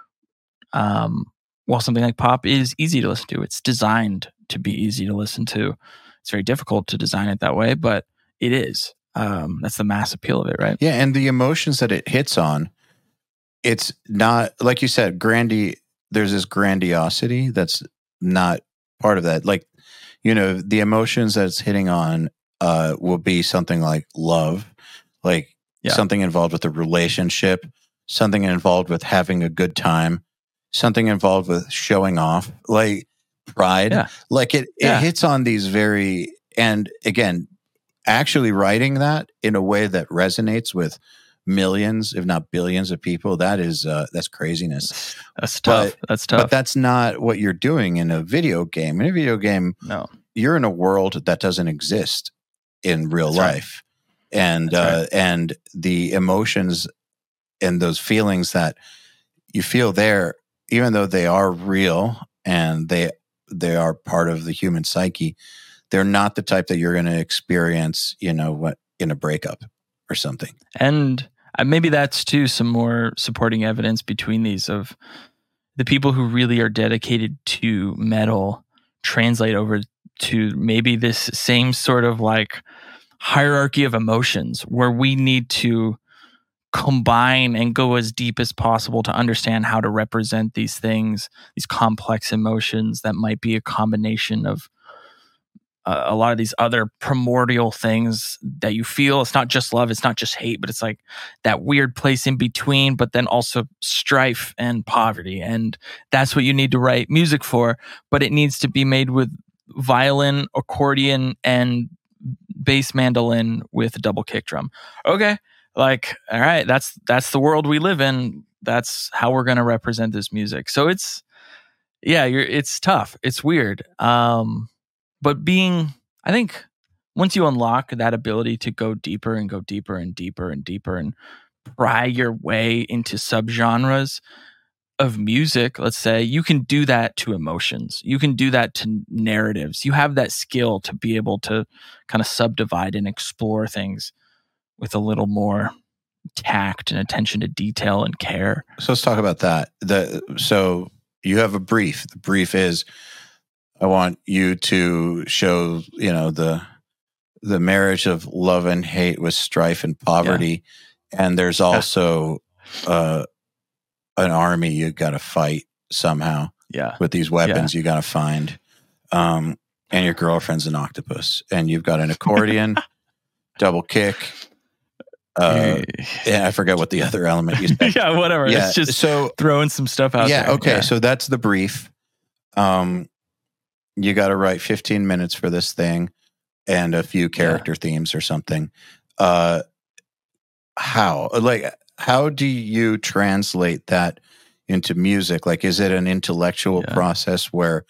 While something like pop is easy to listen to, it's designed to be easy to listen to. It's very difficult to design it that way, but it is. That's the mass appeal of it, right? Yeah, and the emotions that it hits on, it's not, like you said, there's this grandiosity that's not part of that. Like, the emotions that it's hitting on will be something like love, like something involved with a relationship, something involved with having a good time, something involved with showing off, like pride. Yeah. Like it hits on these very, and again, actually writing that in a way that resonates with millions, if not billions of people, that's craziness. That's tough. But that's not what you're doing in a video game. In a video game, no, you're in a world that doesn't exist in real life. Right. And the emotions and those feelings that you feel there, even though they are real and they are part of the human psyche, they're not the type that you're going to experience, in a breakup or something. And maybe that's too some more supporting evidence between these of the people who really are dedicated to metal translate over to maybe this same sort of like hierarchy of emotions where we need to combine and go as deep as possible to understand how to represent these things, these complex emotions that might be a combination of a lot of these other primordial things that you feel. It's not just love, it's not just hate, but it's like that weird place in between, but then also strife and poverty. And that's what you need to write music for, but it needs to be made with violin, accordion, and bass mandolin with a double kick drum. Okay. Like, all right, that's the world we live in. That's how we're going to represent this music. So it's tough. It's weird. But I think once you unlock that ability to go deeper and go deeper and deeper and deeper and pry your way into subgenres of music, let's say, you can do that to emotions. You can do that to narratives. You have that skill to be able to kind of subdivide and explore things with a little more tact and attention to detail and care. So let's talk about that. So you have a brief. The brief is, I want you to show, the marriage of love and hate with strife and poverty. Yeah. And there's also an army you got to fight somehow. Yeah. With these weapons you got to find. And your girlfriend's an octopus. And you've got an accordion, double kick. I forget what the other element you said. Yeah, whatever. Yeah. It's just throwing some stuff out there. Okay. Yeah. So that's the brief. You got to write 15 minutes for this thing and a few character themes or something. How do you translate that into music? Like, is it an intellectual process where,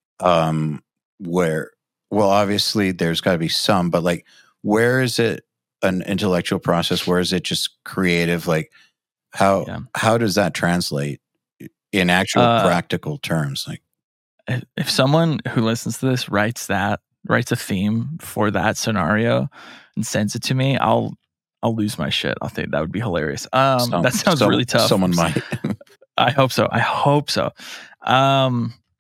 obviously there's got to be some, but like, where is it an intellectual process? Where is it just creative? Like, how does that translate in actual practical terms? Like, if someone who listens to this writes a theme for that scenario and sends it to me, I'll lose my shit. I think that would be hilarious. That sounds really tough. Someone might. I hope so. I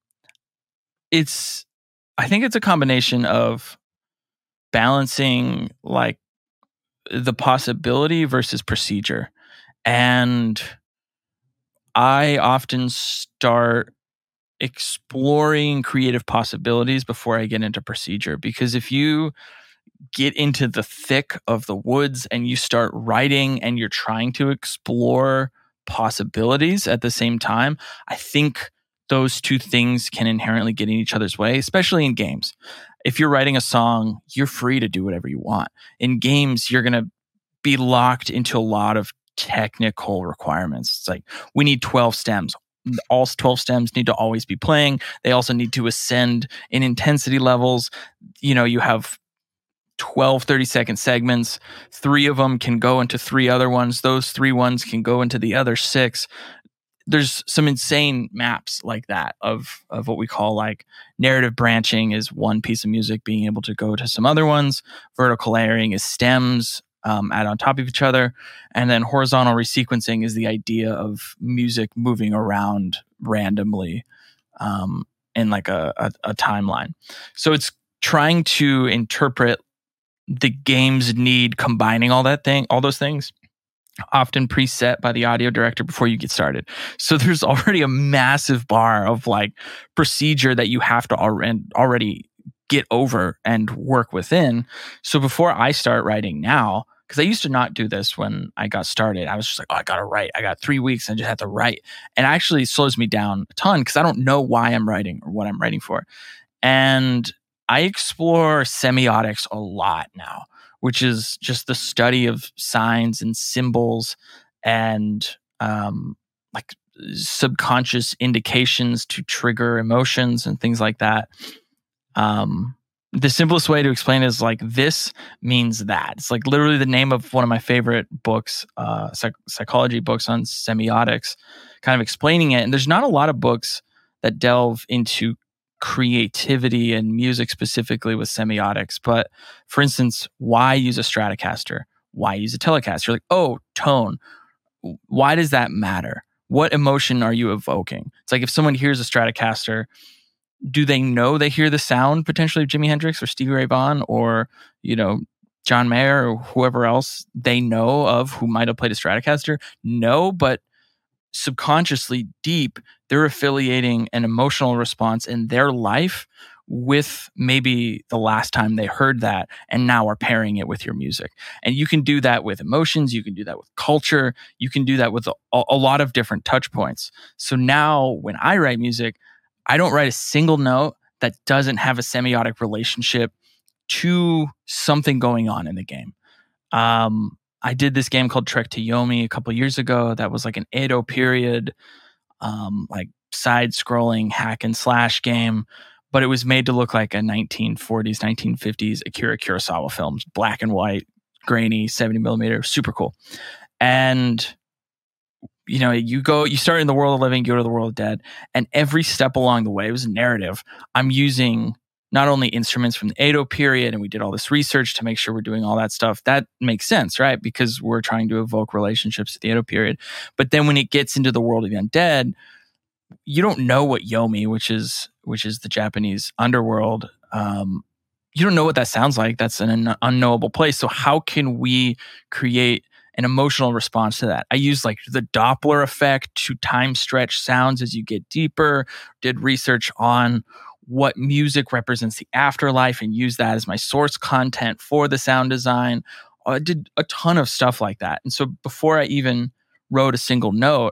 think it's a combination of balancing like the possibility versus procedure. And I often start exploring creative possibilities before I get into procedure, because if you get into the thick of the woods and you start writing and you're trying to explore possibilities at the same time, I think those two things can inherently get in each other's way, especially in games. If you're writing a song, you're free to do whatever you want. In games, you're going to be locked into a lot of technical requirements. It's like, we need 12 stems. All 12 stems need to always be playing. They also need to ascend in intensity levels. You have 12 30-second segments. 3 of them can go into 3 other ones. Those 3 ones can go into the other 6. There's some insane maps like that of what we call like narrative branching is one piece of music being able to go to some other ones. Vertical layering is stems add on top of each other. And then horizontal resequencing is the idea of music moving around randomly in like a timeline. So it's trying to interpret the game's need, combining all those things, often preset by the audio director before you get started. So there's already a massive bar of like procedure that you have to already get over and work within. So before I start writing now, because I used to not do this when I got started, I was just like, I got to write. I got 3 weeks and I just have to write. And it actually slows me down a ton because I don't know why I'm writing or what I'm writing for. And I explore semiotics a lot now, which is just the study of signs and symbols and like subconscious indications to trigger emotions and things like that. The simplest way to explain it is like, this means that. It's like literally the name of one of my favorite books, psychology books on semiotics, kind of explaining it. And there's not a lot of books that delve into creativity and music specifically with semiotics. But for instance, why use a Stratocaster? Why use a Telecaster? You're like, oh, tone. Why does that matter? What emotion are you evoking? It's like if someone hears a Stratocaster, do they know they hear the sound potentially of Jimi Hendrix or Stevie Ray Vaughan or, John Mayer or whoever else they know of who might have played a Stratocaster? No, but subconsciously deep, they're affiliating an emotional response in their life with maybe the last time they heard that, and now are pairing it with your music. And you can do that with emotions, you can do that with culture, you can do that with a lot of different touch points. So now when I write music, I don't write a single note that doesn't have a semiotic relationship to something going on in the game. I did this game called Trek to Yomi a couple years ago that was like an Edo period, like side-scrolling hack and slash game, but it was made to look like a 1940s, 1950s Akira Kurosawa films, black and white, grainy, 70 millimeter, super cool. And you start in the world of living, go to the world of dead, and every step along the way, it was a narrative. I'm using not only instruments from the Edo period, and we did all this research to make sure we're doing all that stuff. That makes sense, right? Because we're trying to evoke relationships at the Edo period. But then when it gets into the world of the undead, you don't know what Yomi, which is the Japanese underworld, you don't know what that sounds like. That's an unknowable place. So how can we create an emotional response to that? I use like the Doppler effect to time stretch sounds as you get deeper, did research on what music represents the afterlife and use that as my source content for the sound design. I did a ton of stuff like that. And so before I even wrote a single note,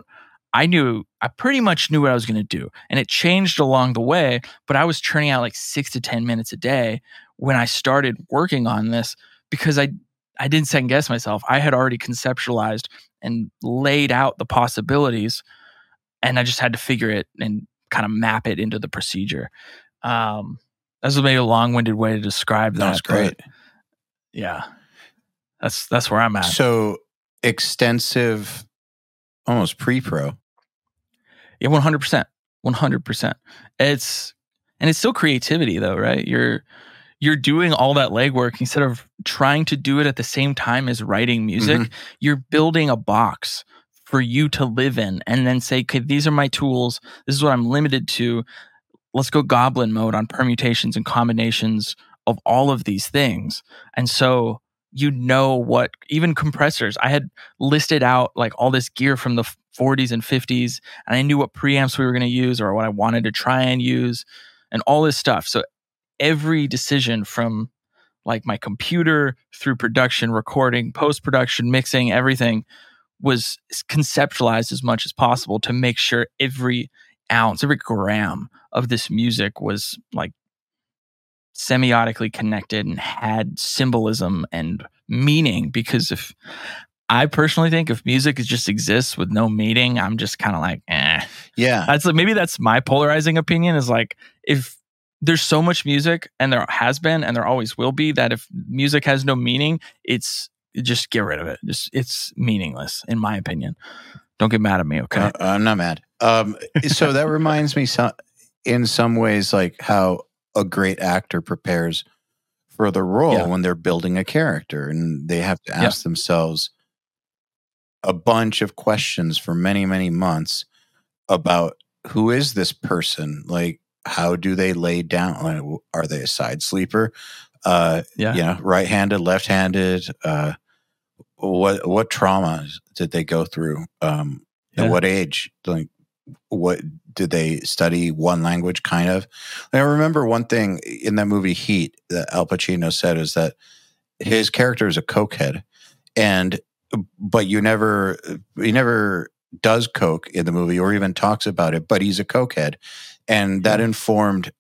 I pretty much knew what I was going to do, and it changed along the way, but I was churning out like 6 to 10 minutes a day when I started working on this, because I didn't second guess myself. I had already conceptualized and laid out the possibilities, and I just had to figure it and kind of map it into the procedure. That's maybe a long-winded way to describe that. That's great. Yeah, that's where I'm at. So extensive, almost pre-pro. Yeah, 100%. 100%. It's still creativity though, right? You're doing all that legwork instead of trying to do it at the same time as writing music. Mm-hmm. You're building a box for you to live in and then say, okay, these are my tools. This is what I'm limited to. Let's go goblin mode on permutations and combinations of all of these things. And so what, even compressors, I had listed out like all this gear from the 40s and 50s, and I knew what preamps we were going to use or what I wanted to try and use and all this stuff. So every decision from like my computer through production, recording, post-production, mixing, everything was conceptualized as much as possible to make sure every ounce, every gram of this music was like semiotically connected and had symbolism and meaning. Because I personally think if music just exists with no meaning, I'm just kind of like, eh. Yeah. Maybe that's my polarizing opinion, is like, if there's so much music, and there has been and there always will be, that if music has no meaning, just get rid of it. It's meaningless, in my opinion. Don't get mad at me, okay? I'm not mad. So that reminds me in some ways like how a great actor prepares for the role when they're building a character, and they have to ask themselves a bunch of questions for many, many months about who is this person? Like, how do they lay down? Like, are they a side sleeper? Right-handed, left-handed? What trauma did they go through? At what age? Like, what did they study? One language, kind of. I remember one thing in that movie Heat that Al Pacino said is that his character is a cokehead, but he never does coke in the movie or even talks about it, but he's a cokehead, and that informed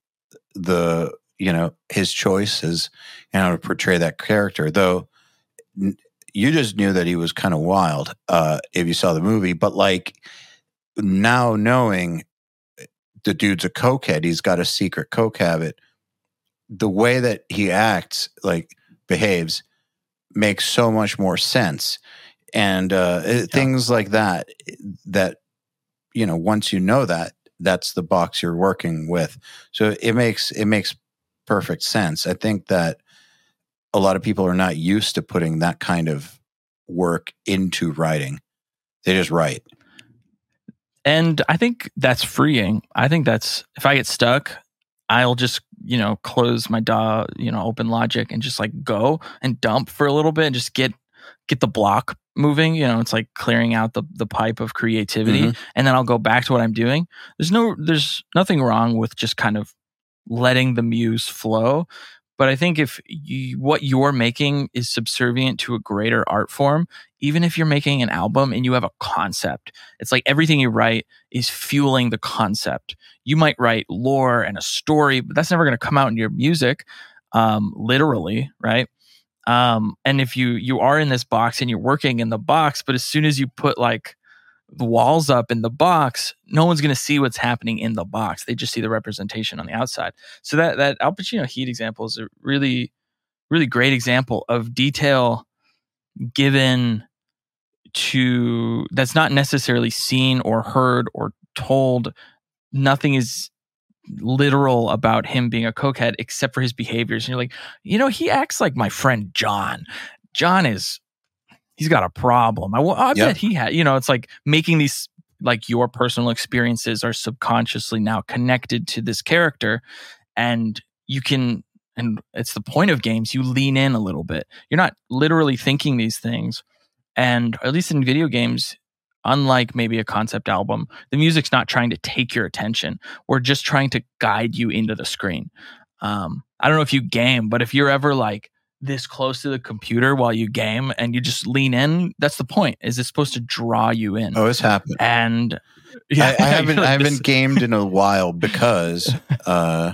his choices and how to portray that character. Though you just knew that he was kind of wild if you saw the movie, but like now knowing the dude's a cokehead, he's got a secret coke habit. The way that he acts, like behaves, makes so much more sense. And things like that, once you know that, that's the box you're working with. So it makes perfect sense. I think that a lot of people are not used to putting that kind of work into writing. They just write. And I think that's freeing. I think that's, if I get stuck, I'll just, close my open Logic and just like go and dump for a little bit and just get the block moving. It's like clearing out the pipe of creativity, mm-hmm. and then I'll go back to what I'm doing. There's nothing wrong with just kind of letting the muse flow. But I think if what you're making is subservient to a greater art form, even if you're making an album and you have a concept, it's like everything you write is fueling the concept. You might write lore and a story, but that's never going to come out in your music, literally, right? And if you are in this box and you're working in the box, but as soon as you put like the walls up in the box, no one's going to see what's happening in the box. They just see the representation on the outside. So that Al Pacino Heat example is a really, really great example of detail given to that's not necessarily seen or heard or told. Nothing is literal about him being a cokehead except for his behaviors. And you're like, he acts like my friend John. He's got a problem. I bet he had, it's like making these, like your personal experiences are subconsciously now connected to this character, and and it's the point of games, you lean in a little bit. You're not literally thinking these things. And at least in video games, unlike maybe a concept album, the music's not trying to take your attention. We're just trying to guide you into the screen. I don't know if you game, but if you're ever like this close to the computer while you game and you just lean in. That's the point. Is it's supposed to draw you in? Oh, it's happened. And yeah, I haven't gamed in a while because I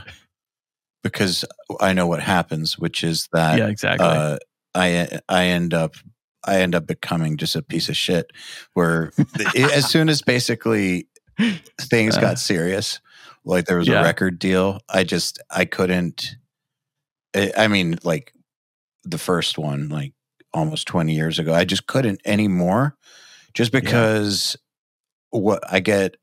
know what happens, which is that exactly. I end up becoming just a piece of shit. Where as soon as basically things got serious, like there was a record deal, I couldn't. I mean, like the first one, like almost 20 years ago, I just couldn't anymore, just because what I get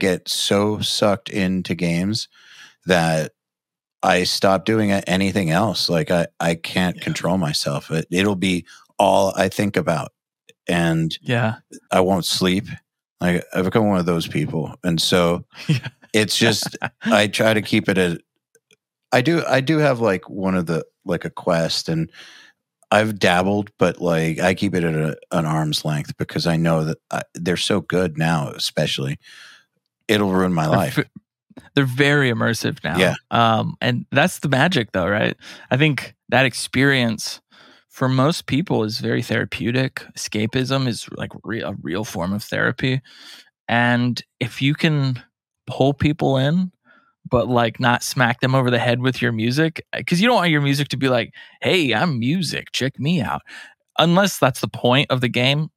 so sucked into games that I stopped doing anything else. Like I can't control myself. It'll be all I think about, and I won't sleep. Like I've become one of those people, and so it's just I try to keep it I do have like one of the like a quest, and I've dabbled, but like I keep it at an arm's length because I know that they're so good now. Especially, it'll ruin my life. They're very immersive now. Yeah. And that's the magic, though, right? I think that experience for most people is very therapeutic. Escapism is like a real form of therapy, and if you can pull people in, but like not smack them over the head with your music, because you don't want your music to be like, hey, I'm music, check me out. Unless that's the point of the game.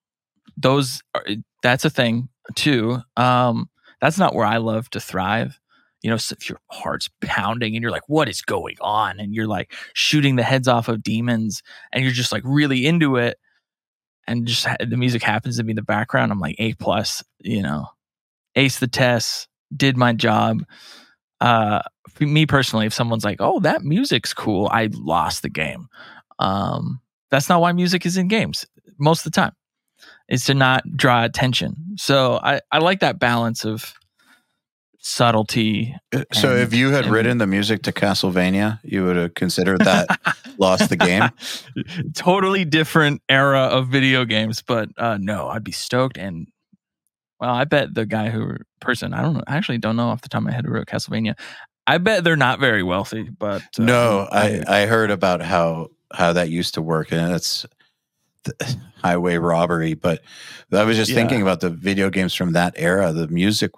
That's a thing too. That's not where I love to thrive. You know, so if your heart's pounding and you're like, what is going on? And you're like shooting the heads off of demons and you're just like really into it. And just the music happens to be in the background. I'm like A+, you know, ace the test, did my job. For me personally, if someone's like, oh, that music's cool, I lost the game. That's not why music is in games most of the time. It's to not draw attention. So I like that balance of subtlety. So if you had written the music to Castlevania, you would have considered that lost the game? Totally different era of video games, but no, I'd be stoked. And well, I bet the guy I actually don't know off the top of my head who wrote Castlevania. I bet they're not very wealthy, but no, I heard about how that used to work, and that's highway robbery. But I was just thinking about the video games from that era. The music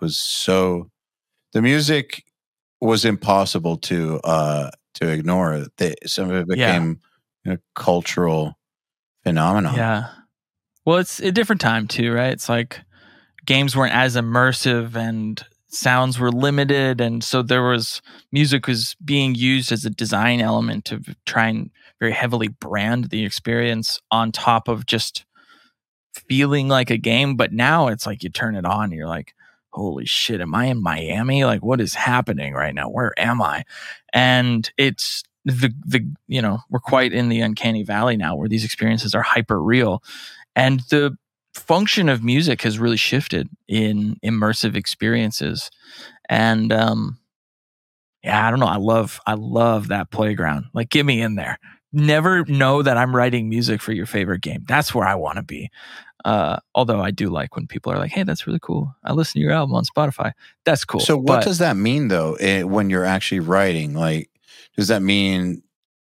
was impossible to ignore. Some of it became a cultural phenomenon. Yeah. Well, it's a different time too, right? It's like games weren't as immersive and sounds were limited, and so music was being used as a design element to try and very heavily brand the experience on top of just feeling like a game. But now it's like you turn it on and you're like, holy shit, am I in Miami? Like, what is happening right now? Where am I? And it's we're quite in the uncanny valley now where these experiences are hyper real. And the function of music has really shifted in immersive experiences. And I don't know. I love that playground. Like, get me in there. Never know that I'm writing music for your favorite game. That's where I want to be. Although I do like when people are like, hey, that's really cool. I listen to your album on Spotify. That's cool. So what does that mean though, when you're actually writing? Like, does that mean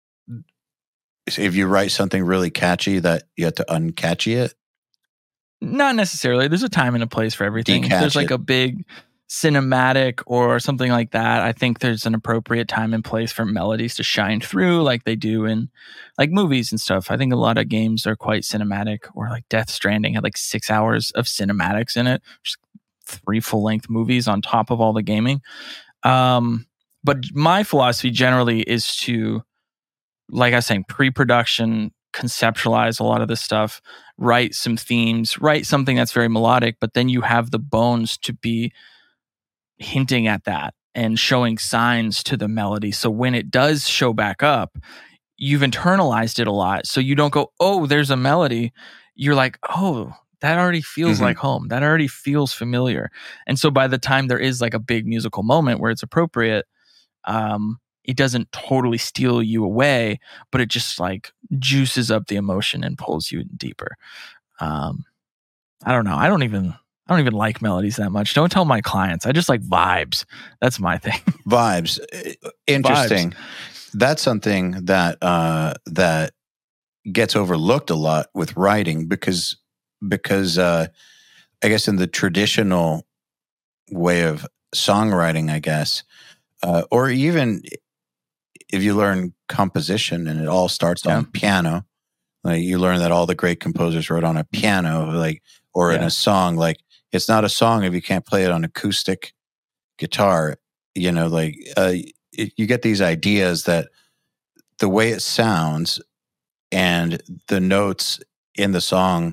if you write something really catchy that you have to uncatchy it? Not necessarily. There's a time and a place for everything. If there's like a big cinematic or something like that, I think there's an appropriate time and place for melodies to shine through like they do in like movies and stuff. I think a lot of games are quite cinematic, or like Death Stranding had like 6 hours of cinematics in it, just 3 full-length movies on top of all the gaming. But my philosophy generally is to, like I was saying, pre-production, conceptualize a lot of this stuff, write some themes, write something that's very melodic, but then you have the bones to be hinting at that and showing signs to the melody. So when it does show back up, you've internalized it a lot. So you don't go, oh, there's a melody. You're like, oh, that already feels like home. That already feels familiar. And so by the time there is like a big musical moment where it's appropriate, it doesn't totally steal you away, but it just like juices up the emotion and pulls you deeper. I don't know. I don't even like melodies that much. Don't tell my clients. I just like vibes. That's my thing. Vibes. Interesting. Vibes. That's something that gets overlooked a lot with writing because I guess in the traditional way of songwriting, I guess, or even if you learn composition and it all starts on piano, like you learn that all the great composers wrote on a piano, like, or in a song, like it's not a song if you can't play it on acoustic guitar, you know, like you get these ideas that the way it sounds and the notes in the song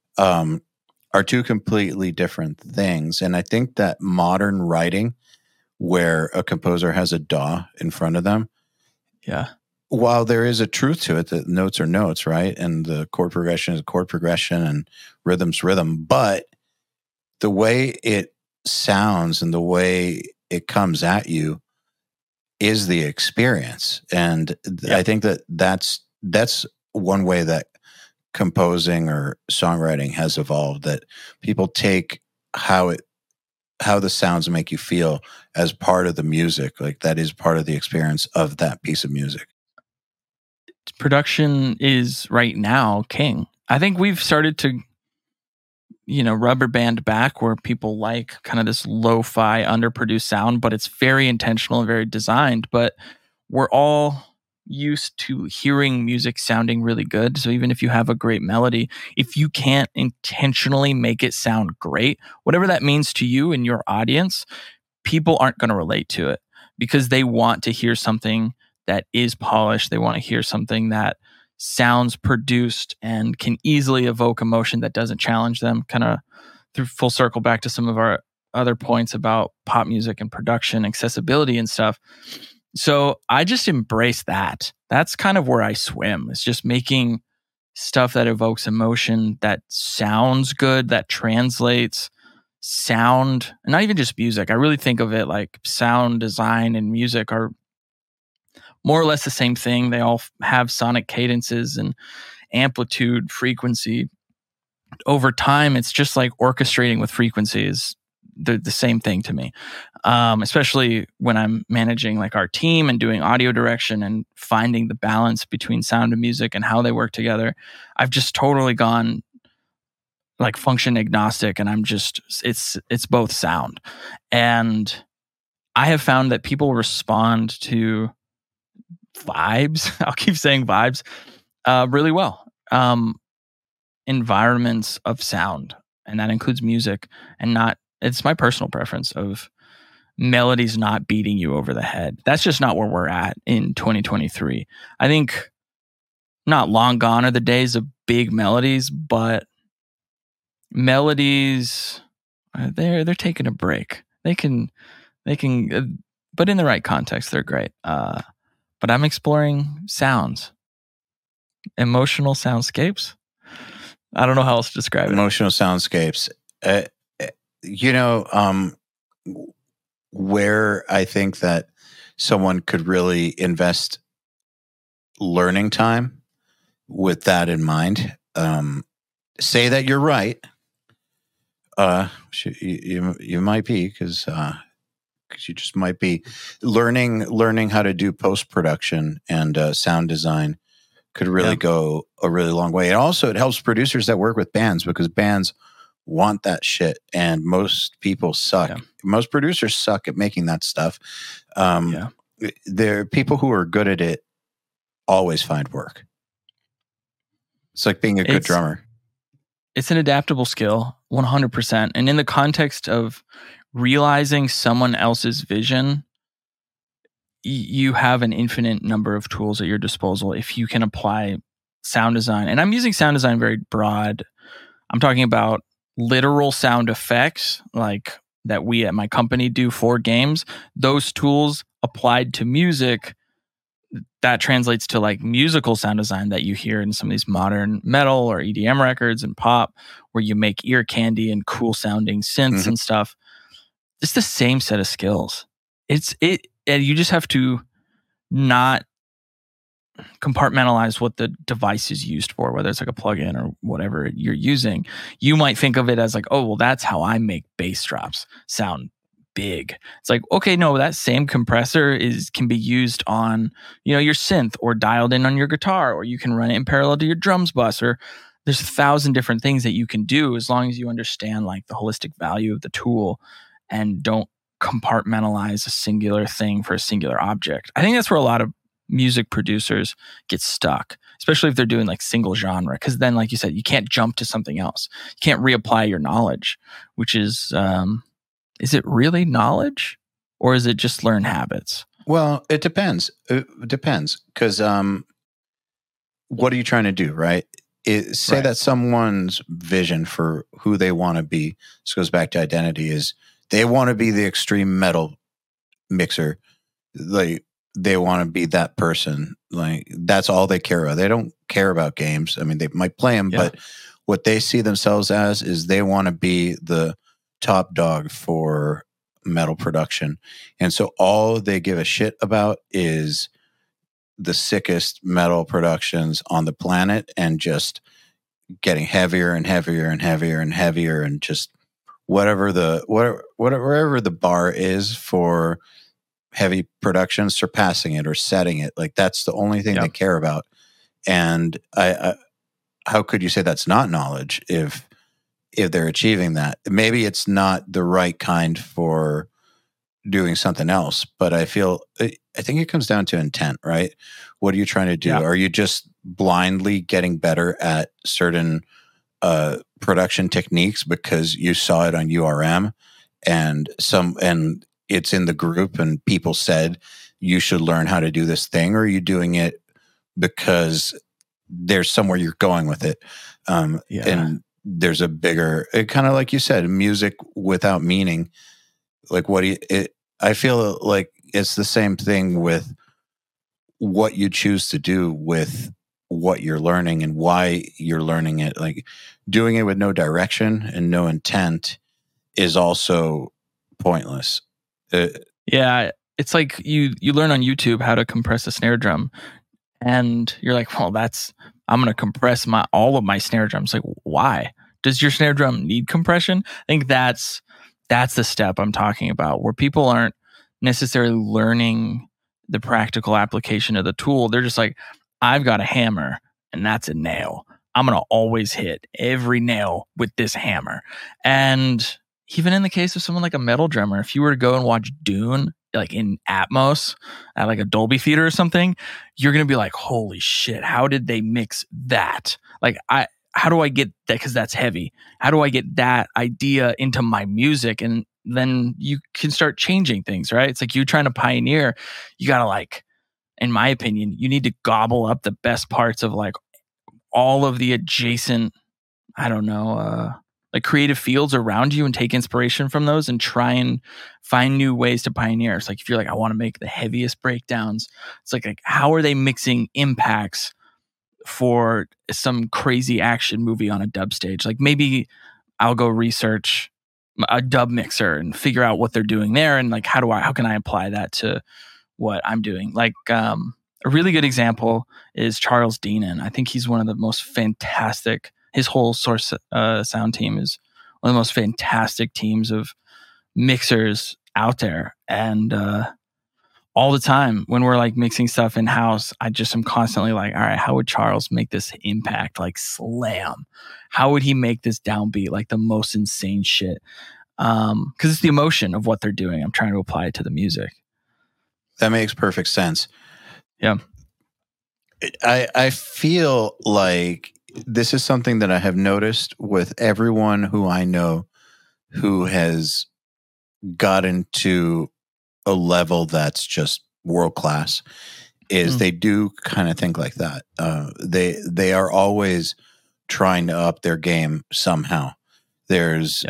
are two completely different things. And I think that modern writing, where a composer has a DAW in front of them, while there is a truth to it that notes are notes, right? And the chord progression is chord progression and rhythm's rhythm, but the way it sounds and the way it comes at you is the experience. And I think that that's one way that composing or songwriting has evolved, that people take how the sounds make you feel as part of the music. Like that is part of the experience of that piece of music. Production is right now king. I think we've started to, rubber band back where people like kind of this lo-fi underproduced sound, but it's very intentional and very designed. But we're all used to hearing music sounding really good. So even if you have a great melody, if you can't intentionally make it sound great, whatever that means to you and your audience, people aren't going to relate to it because they want to hear something that is polished. They want to hear something that sounds produced and can easily evoke emotion that doesn't challenge them. Kind of through full circle back to some of our other points about pop music and production, accessibility and stuff. So I just embrace that. That's kind of where I swim. It's just making stuff that evokes emotion, that sounds good, that translates sound, and not even just music. I really think of it like sound design and music are more or less the same thing. They all have sonic cadences and amplitude, frequency. Over time, it's just like orchestrating with frequencies. They're the same thing to me, especially when I'm managing like our team and doing audio direction and finding the balance between sound and music and how they work together. I've just totally gone like function agnostic, and I'm just it's both sound. And I have found that people respond to vibes. I'll keep saying vibes really well. Environments of sound, and that includes music, and not. It's my personal preference of melodies not beating you over the head. That's just not where we're at in 2023. I think not long gone are the days of big melodies, but melodies they're taking a break. They can, but in the right context, they're great. But I'm exploring sounds, emotional soundscapes. I don't know how else to describe it. Emotional soundscapes. Where I think that someone could really invest learning time with that in mind. Say that you're right. You might be because you just might be learning how to do post-production and sound design could really go a really long way. And also it helps producers that work with bands because bands want that shit, and most people suck. Most producers suck at making that stuff. There are people who are good at it always find work. It's like being a good drummer. It's an adaptable skill, 100%. And in the context of realizing someone else's vision, you have an infinite number of tools at your disposal if you can apply sound design. And I'm using sound design very broad. I'm talking about literal sound effects like that we at my company do for games. Those tools applied to music, that translates to like musical sound design that you hear in some of these modern metal or EDM records and pop, where you make ear candy and cool sounding synths and stuff. It's the same set of skills. And you just have to not compartmentalize what the device is used for, whether it's like a plugin or whatever you're using. You might think of it as like, oh, well, that's how I make bass drops sound big. It's like, okay, no, that same compressor can be used on, your synth or dialed in on your guitar, or you can run it in parallel to your drums bus, or there's 1,000 different things that you can do as long as you understand like the holistic value of the tool and don't compartmentalize a singular thing for a singular object. I think that's where a lot of music producers get stuck, especially if they're doing like single genre, because then, like you said, you can't jump to something else. You can't reapply your knowledge, which is it really knowledge or is it just learned habits? Well, it depends. It depends because what are you trying to do, right? Say that someone's vision for who they want to be, this goes back to identity, is they want to be the extreme metal mixer. Like, they want to be that person. Like, that's all they care about. They don't care about games. I mean, they might play them, but what they see themselves as is they want to be the top dog for metal production. And so all they give a shit about is the sickest metal productions on the planet and just getting heavier and heavier and heavier and heavier, and just wherever the bar is for heavy production, surpassing it or setting it. Like, that's the only thing they care about. And I how could you say that's not knowledge if they're achieving that? Maybe it's not the right kind for doing something else, but I think it comes down to intent, right? What are you trying to do? Are you just blindly getting better at certain production techniques because you saw it on URM and it's in the group and people said you should learn how to do this thing? Or are you doing it because there's somewhere you're going with it? And there's a bigger, kind of like you said, music without meaning. Like, I feel like it's the same thing with what you choose to do with what you're learning and why you're learning it. Like, doing it with no direction and no intent is also pointless. It's like you learn on YouTube how to compress a snare drum, and you're like, well, I'm going to compress all of my snare drums. Like, why? Does your snare drum need compression? I think that's the step I'm talking about, where people aren't necessarily learning the practical application of the tool. They're just like, I've got a hammer and that's a nail. I'm going to always hit every nail with this hammer. And even in the case of someone like a metal drummer, if you were to go and watch Dune, like in Atmos at like a Dolby theater or something, you're going to be like, holy shit, how did they mix that? Like, how do I get that? Because that's heavy. How do I get that idea into my music? And then you can start changing things, right? It's like you trying to pioneer. You got to, like, in my opinion, you need to gobble up the best parts of like all of the adjacent, like creative fields around you and take inspiration from those and try and find new ways to pioneer. It's like, if you're like, I want to make the heaviest breakdowns, it's like how are they mixing impacts for some crazy action movie on a dub stage? Like, maybe I'll go research a dub mixer and figure out what they're doing there, and like how can I apply that to what I'm doing? Like, a really good example is Charles Deenan. I think he's one of the most fantastic. His whole Source sound team is one of the most fantastic teams of mixers out there, and all the time when we're like mixing stuff in house, I just am constantly like, all right, how would Charles make this impact like slam? How would he make this downbeat like the most insane shit? Because it's the emotion of what they're doing. I'm trying to apply it to the music. That makes perfect sense. Yeah. I feel like this is something that I have noticed with everyone who I know who has gotten to a level that's just world class, is they do kind of think like that. They are always trying to up their game somehow. It's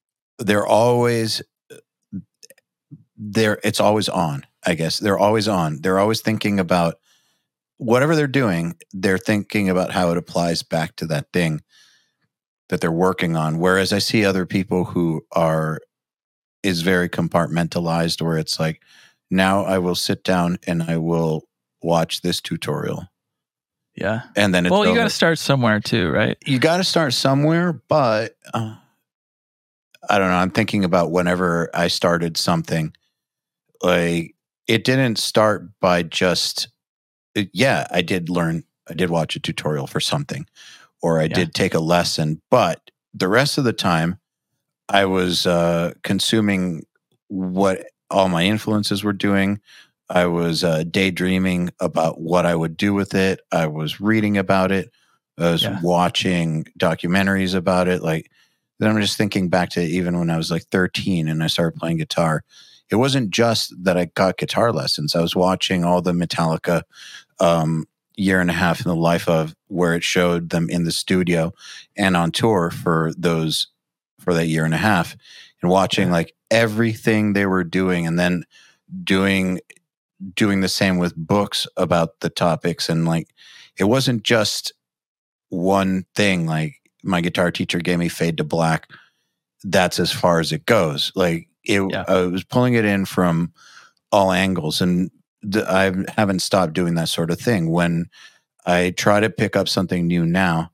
always on, I guess. They're always on. They're always thinking about whatever they're doing. They're thinking about how it applies back to that thing that they're working on. Whereas I see other people who is very compartmentalized, where it's like, now I will sit down and I will watch this tutorial. Yeah. And then you got to start somewhere too, right? You got to start somewhere, but I don't know. I'm thinking about whenever I started something, like it didn't start by just, I did watch a tutorial for something, or I did take a lesson, but the rest of the time I was consuming what all my influences were doing. I was daydreaming about what I would do with it. I was reading about it. I was watching documentaries about it. Like, then I'm just thinking back to even when I was like 13 and I started playing guitar. It wasn't just that I got guitar lessons. I was watching all the Metallica year and a half in the life of, where it showed them in the studio and on tour for that year and a half, and watching like everything they were doing, and then doing the same with books about the topics. And like, it wasn't just one thing. Like, my guitar teacher gave me Fade to Black. That's as far as it goes. Like, I was pulling it in from all angles, and I haven't stopped doing that sort of thing. When I try to pick up something new now,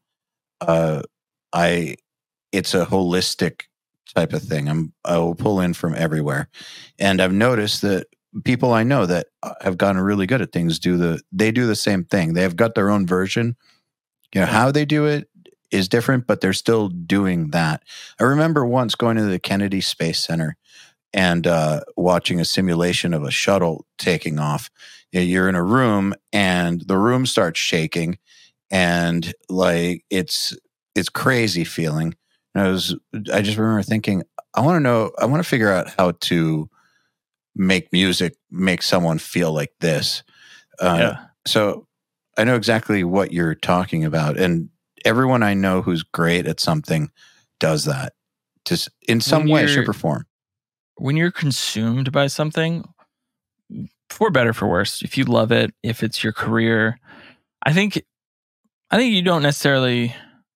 it's a holistic type of thing. I will pull in from everywhere. And I've noticed that people I know that have gotten really good at things they do the same thing. They have got their own version. You know, how they do it is different, but they're still doing that. I remember once going to the Kennedy Space Center and watching a simulation of a shuttle taking off. You're in a room and the room starts shaking, and like it's crazy feeling. And I just remember thinking, I want to figure out how to make music make someone feel like this. So I know exactly what you're talking about, and everyone I know who's great at something does that, just in some way, shape, or form. When you're consumed by something, for better, for worse, if you love it, if it's your career, I think you don't necessarily.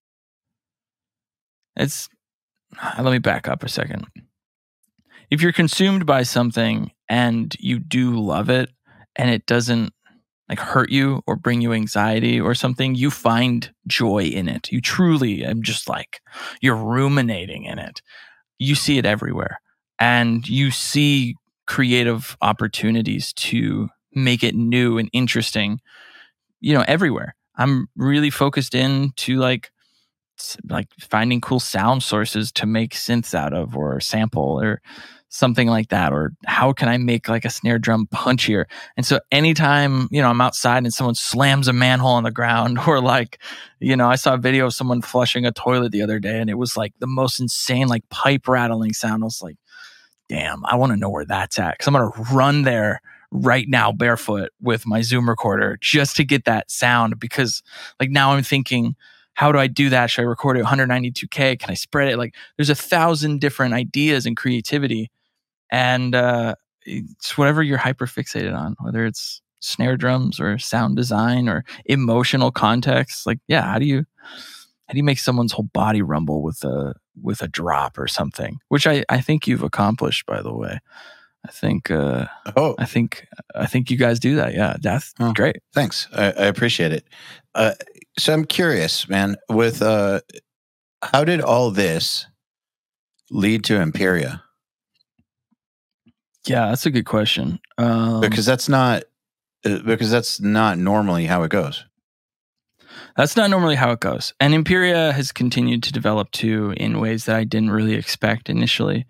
Let me back up a second. If you're consumed by something and you do love it, and it doesn't like hurt you or bring you anxiety or something, you find joy in it. You truly, you're ruminating in it. You see it everywhere, and you see creative opportunities to make it new and interesting, everywhere. I'm really focused into like finding cool sound sources to make synths out of, or sample, or something like that. Or how can I make like a snare drum punchier? And so anytime, I'm outside and someone slams a manhole on the ground, or like, I saw a video of someone flushing a toilet the other day, and it was like the most insane, like pipe rattling sound. I was like, damn, I want to know where that's at, because I'm going to run there right now barefoot with my Zoom recorder just to get that sound. Because like, now I'm thinking, how do I do that? Should I record it 192K? Can I spread it? Like, there's 1,000 different ideas and creativity. And it's whatever you're hyper fixated on, whether it's snare drums or sound design or emotional context. Like, how do you make someone's whole body rumble with a drop or something? Which I think you've accomplished, by the way. I think I think you guys do that. Yeah, that's great. Thanks. I appreciate it. So I'm curious, man, with how did all this lead to Imperia? Yeah, that's a good question. Because that's not normally how it goes. That's not normally how it goes. And Imperia has continued to develop too, in ways that I didn't really expect initially.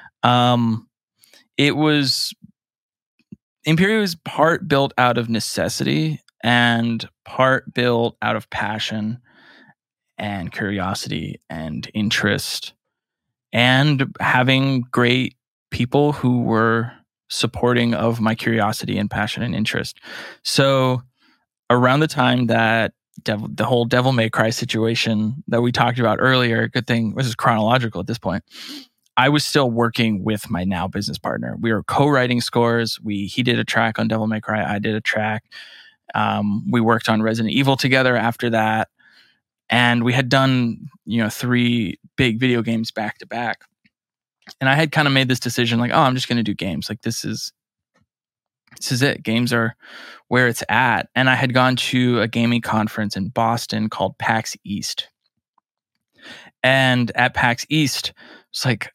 Imperia was part built out of necessity and part built out of passion and curiosity and interest, and having great people who were supporting of my curiosity and passion and interest. So around the time that the whole Devil May Cry situation that we talked about earlier, good thing this is chronological at this point, I was still working with my now business partner. We were co-writing scores. He did a track on Devil May Cry. I did a track. We worked on Resident Evil together after that. And we had done, 3 big video games back to back. And I had kind of made this decision like, I'm just going to do games. Like, this is it. Games are where it's at. And I had gone to a gaming conference in Boston called PAX East. And at PAX East, it's like,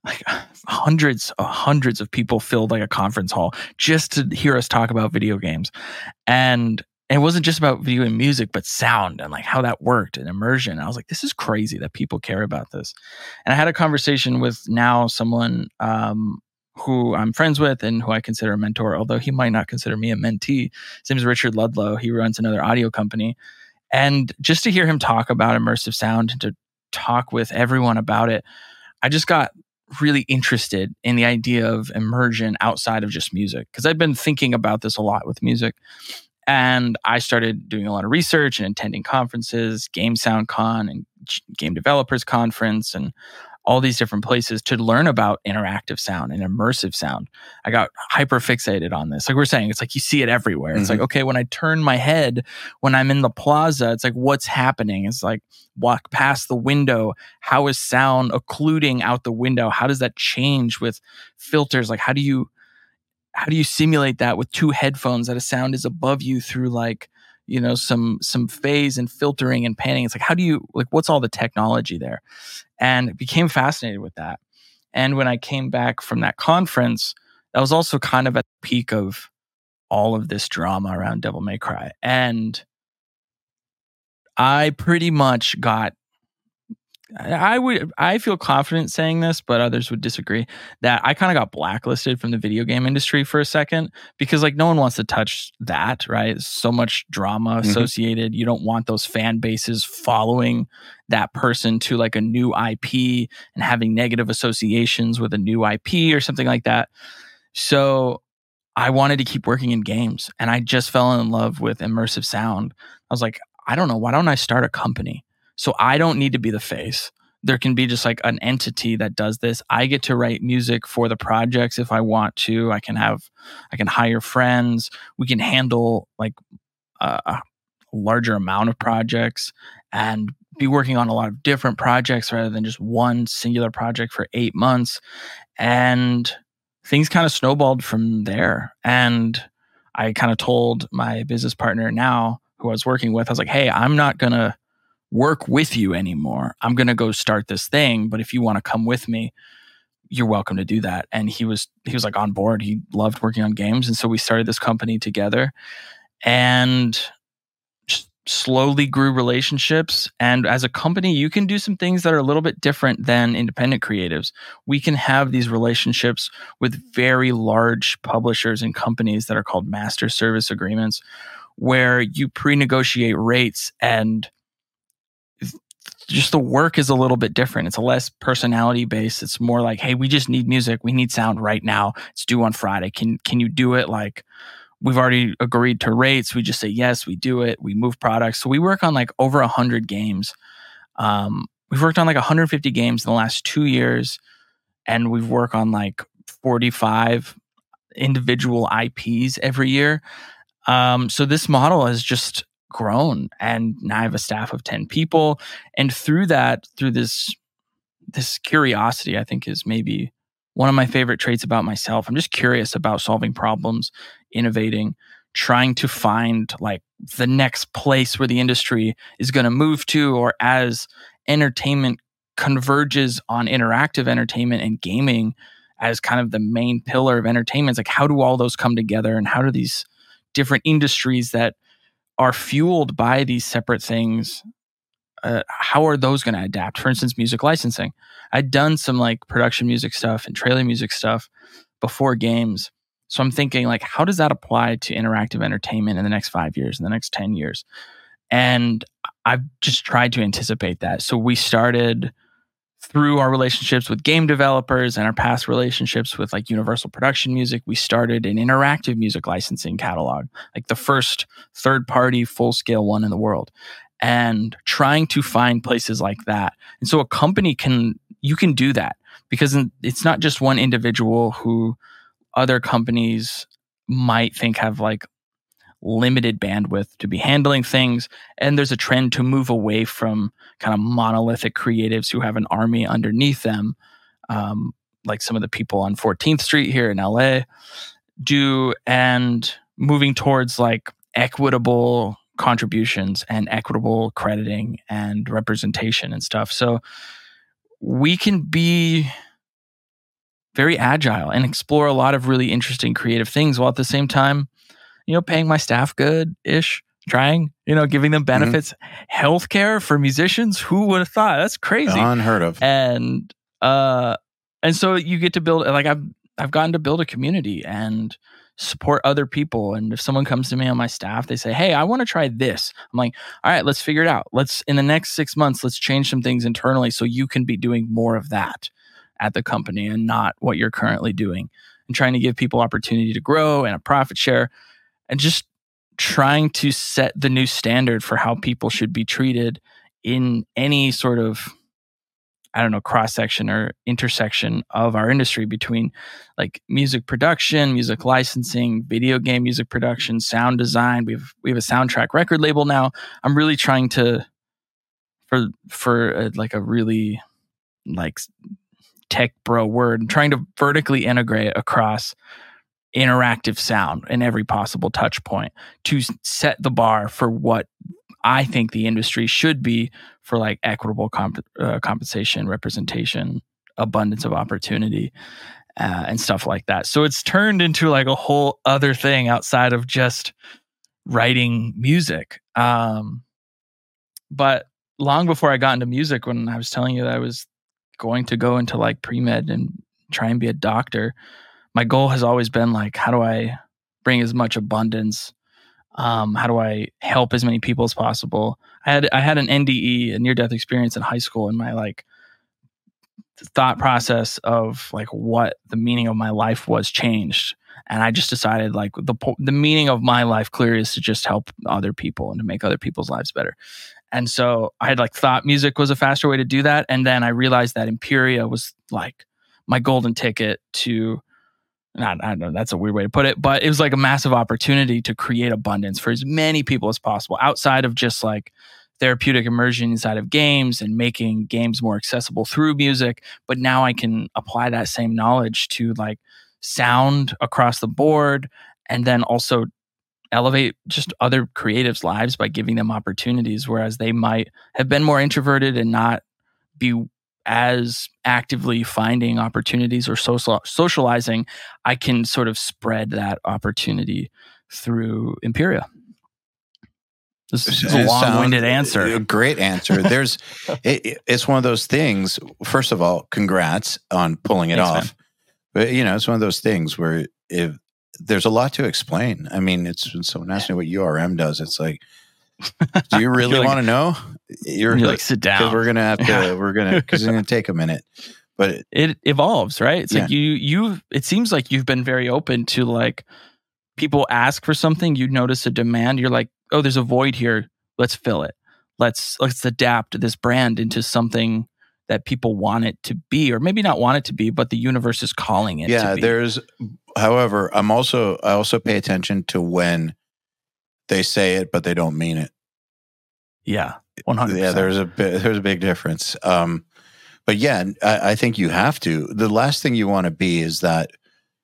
like hundreds of people filled like a conference hall just to hear us talk about video games. And it wasn't just about video and music, but sound and like how that worked and immersion. And I was like, this is crazy that people care about this. And I had a conversation with now someone who I'm friends with and who I consider a mentor, although he might not consider me a mentee. His name is Richard Ludlow. He runs another audio company. And just to hear him talk about immersive sound and to talk with everyone about it, I just got really interested in the idea of immersion outside of just music, because I've been thinking about this a lot with music. And I started doing a lot of research and attending conferences, Game Sound Con and Game Developers Conference, and all these different places to learn about interactive sound and immersive sound. I got hyper fixated on this. Like we're saying, it's like you see it everywhere. It's like, okay, when I turn my head, when I'm in the plaza, it's like, what's happening? It's like, walk past the window. How is sound occluding out the window? How does that change with filters? Like, how do you simulate that with two headphones that a sound is above you through like, some phase and filtering and panning? It's like, how do you, like, what's all the technology there? And became fascinated with that. And when I came back from that conference, that was also kind of at the peak of all of this drama around Devil May Cry. And I pretty much got, I feel confident saying this, but others would disagree, that I kind of got blacklisted from the video game industry for a second, because like no one wants to touch that, right? So much drama associated. You don't want those fan bases following that person to like a new IP and having negative associations with a new IP or something like that. So I wanted to keep working in games, and I just fell in love with immersive sound. I was like, I don't know, why don't I start a company? So I don't need to be the face. There can be just like an entity that does this. I get to write music for the projects if I want to. I can hire friends. We can handle like a larger amount of projects and be working on a lot of different projects rather than just one singular project for 8 months. And things kind of snowballed from there. And I kind of told my business partner now, who I was working with, I was like, hey, I'm not going to work with you anymore. I'm going to go start this thing. But if you want to come with me, you're welcome to do that. And he was like on board. He loved working on games. And so we started this company together and just slowly grew relationships. And as a company, you can do some things that are a little bit different than independent creatives. We can have these relationships with very large publishers and companies that are called master service agreements, where you pre-negotiate rates, and just the work is a little bit different. It's a less personality based. It's more like, hey, we just need music. We need sound right now. It's due on Friday. Can you do it? Like, we've already agreed to rates. We just say, yes, we do it. We move products. So we work on like over 100 games. We've worked on like 150 games in the last 2 years, and we've worked on like 45 individual IPs every year. So this model has just grown, and now I have a staff of 10 people. And through this curiosity, I think is maybe one of my favorite traits about myself. I'm just curious about solving problems, innovating, trying to find like the next place where the industry is going to move to, or as entertainment converges on interactive entertainment and gaming as kind of the main pillar of entertainment. It's like, how do all those come together, and how do these different industries that are fueled by these separate things, how are those going to adapt? For instance, music licensing. I'd done some like production music stuff and trailer music stuff before games. So I'm thinking like, how does that apply to interactive entertainment in the next 5 years, in the next 10 years? And I've just tried to anticipate that. So we started through our relationships with game developers and our past relationships with like Universal Production Music, we started an interactive music licensing catalog, like the first third-party full-scale one in the world, and trying to find places like that. And so a company you can do that, because it's not just one individual who other companies might think have like limited bandwidth to be handling things. And there's a trend to move away from kind of monolithic creatives who have an army underneath them, like some of the people on 14th Street here in LA do, and moving towards like equitable contributions and equitable crediting and representation and stuff. So we can be very agile and explore a lot of really interesting creative things, while at the same time, paying my staff good-ish, trying, giving them benefits. Healthcare for musicians, who would have thought? That's crazy. Unheard of. And so you get to build, like, I've gotten to build a community and support other people. And if someone comes to me on my staff, they say, hey, I want to try this. I'm like, all right, let's figure it out. In the next 6 months, let's change some things internally so you can be doing more of that at the company and not what you're currently doing. And trying to give people opportunity to grow and a profit share, and just trying to set the new standard for how people should be treated in any sort of, cross-section or intersection of our industry between like music production, music licensing, video game music production, sound design. We have a soundtrack record label now. I'm really trying to, for like a really like tech bro word, trying to vertically integrate across interactive sound in every possible touch point to set the bar for what I think the industry should be for like equitable compensation, representation, abundance of opportunity, and stuff like that. So it's turned into like a whole other thing outside of just writing music. But long before I got into music, when I was telling you that I was going to go into like pre-med and try and be a doctor, my goal has always been like, how do I bring as much abundance? How do I help as many people as possible? I had an NDE, a near-death experience in high school, and my like thought process of like what the meaning of my life was changed. And I just decided like the meaning of my life clearly is to just help other people and to make other people's lives better. And so I had like thought music was a faster way to do that. And then I realized that Imperia was like my golden ticket to, I don't know, that's a weird way to put it, but it was like a massive opportunity to create abundance for as many people as possible outside of just like therapeutic immersion inside of games and making games more accessible through music. But now I can apply that same knowledge to like sound across the board, and then also elevate just other creatives' lives by giving them opportunities, whereas they might have been more introverted and not be as actively finding opportunities or socializing. I can sort of spread that opportunity through Imperia. This is a long-winded answer. A great answer. It's one of those things. First of all, congrats on pulling it off. Man. But it's one of those things where if there's a lot to explain. I mean, it's when someone asks me what URM does, it's like, do you really want to know? You're like, sit down. Because we're gonna have to. Because it's gonna take a minute. But it evolves, right? It's like you. It seems like you've been very open to like people ask for something, you notice a demand, you're like, oh, there's a void here. Let's fill it. Let's adapt this brand into something that people want it to be, or maybe not want it to be, but the universe is calling it to be. However, I also pay attention to when they say it, but they don't mean it. Yeah, 100%. Yeah, there's a big difference. But yeah, I think you have to. The last thing you want to be is that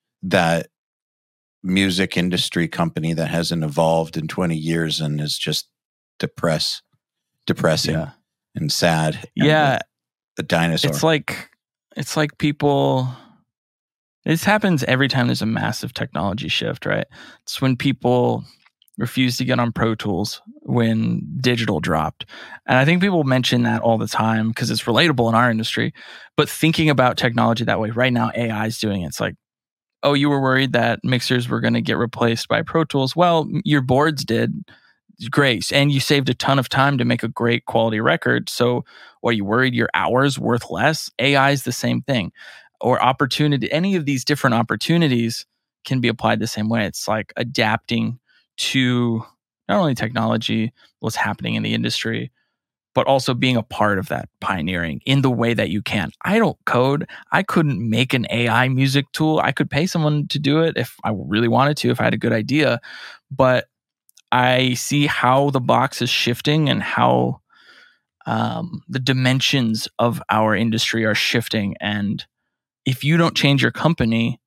music industry company that hasn't evolved in 20 years and is just depressing and sad. Yeah. The dinosaur. It's like people, this happens every time there's a massive technology shift, right? It's when people refuse to get on Pro Tools when digital dropped. And I think people mention that all the time because it's relatable in our industry. But thinking about technology that way, right now AI is doing it. It's like, oh, you were worried that mixers were going to get replaced by Pro Tools. Well, your boards did. Great. And you saved a ton of time to make a great quality record. So what, are you worried your hours worth less? AI is the same thing. Or opportunity, any of these different opportunities can be applied the same way. It's like adapting to not only technology, what's happening in the industry, but also being a part of that pioneering in the way that you can. I don't code. I couldn't make an AI music tool. I could pay someone to do it if I really wanted to, if I had a good idea. But I see how the box is shifting and how the dimensions of our industry are shifting. And if you don't change your company,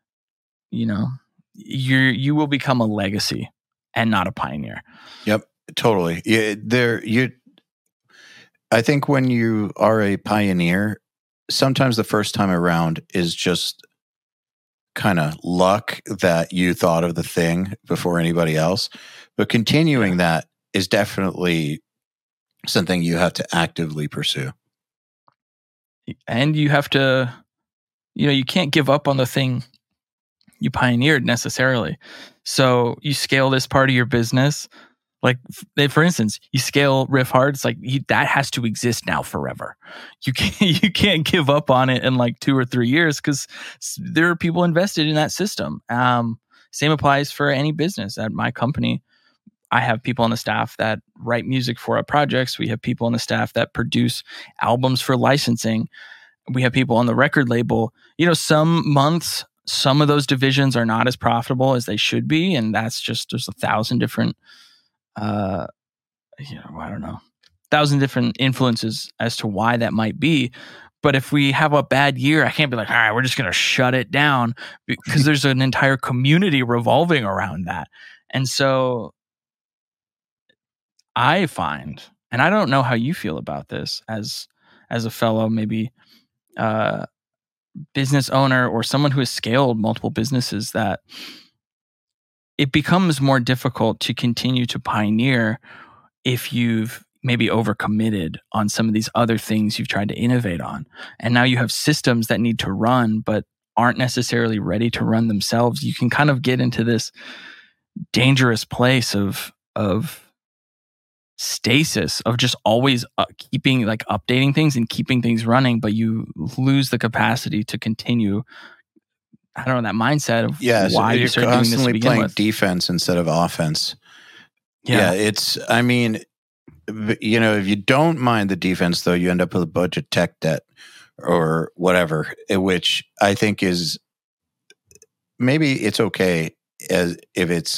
you will become a legacy and not a pioneer. Yep, totally. I think when you are a pioneer, sometimes the first time around is just kind of luck that you thought of the thing before anybody else. But continuing that is definitely something you have to actively pursue. And you have to, you can't give up on the thing you pioneered necessarily. So you scale this part of your business. Like, for instance, you scale Riff Hard. It's like that has to exist now forever. You can't give up on it in like 2 or 3 years because there are people invested in that system. Same applies for any business. At my company, I have people on the staff that write music for our projects. We have people on the staff that produce albums for licensing. We have people on the record label. Some months, some of those divisions are not as profitable as they should be, and that's just there's 1,000 different. I don't know, 1,000 different influences as to why that might be. But if we have a bad year, I can't be like, all right, we're just going to shut it down, because there's an entire community revolving around that. And so I find, and I don't know how you feel about this as a fellow, maybe business owner or someone who has scaled multiple businesses, that it becomes more difficult to continue to pioneer if you've maybe overcommitted on some of these other things you've tried to innovate on. And now you have systems that need to run, but aren't necessarily ready to run themselves. You can kind of get into this dangerous place of stasis, of just always keeping, like, updating things and keeping things running, but you lose the capacity to continue. I don't know, that mindset of why so you started doing this to begin playing with. Defense instead of offense. If you don't mind the defense, though, you end up with a bunch of tech debt or whatever, which I think is maybe it's okay as if it's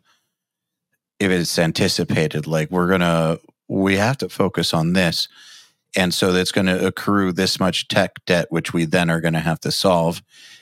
anticipated. Like, we have to focus on this, and so that's going to accrue this much tech debt, which we then are going to have to solve.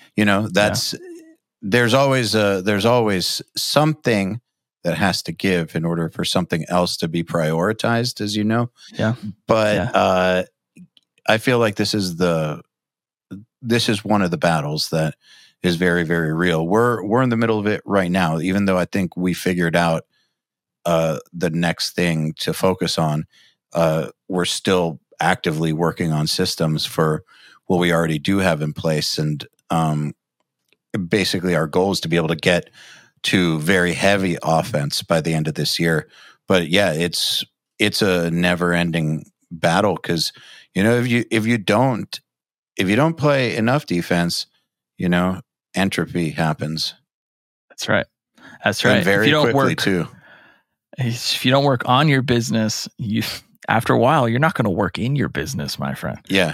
There's always something that has to give in order for something else to be prioritized, as you know. Yeah. But I feel like this is one of the battles that is very, very real. We're in the middle of it right now, even though I think we figured out the next thing to focus on. We're still actively working on systems for what we already do have in place, and basically our goal is to be able to get to very heavy offense by the end of this year. But it's a never-ending battle, because if you don't play enough defense, entropy happens. That's right. And very quickly too. If you don't work on your business, after a while you're not going to work in your business, my friend. Yeah.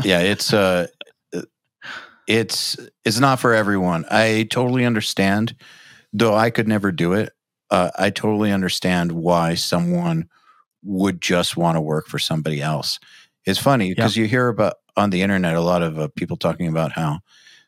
It's not for everyone. I totally understand, though I could never do it. I totally understand why someone would just want to work for somebody else. It's funny because you hear about on the internet a lot of people talking about how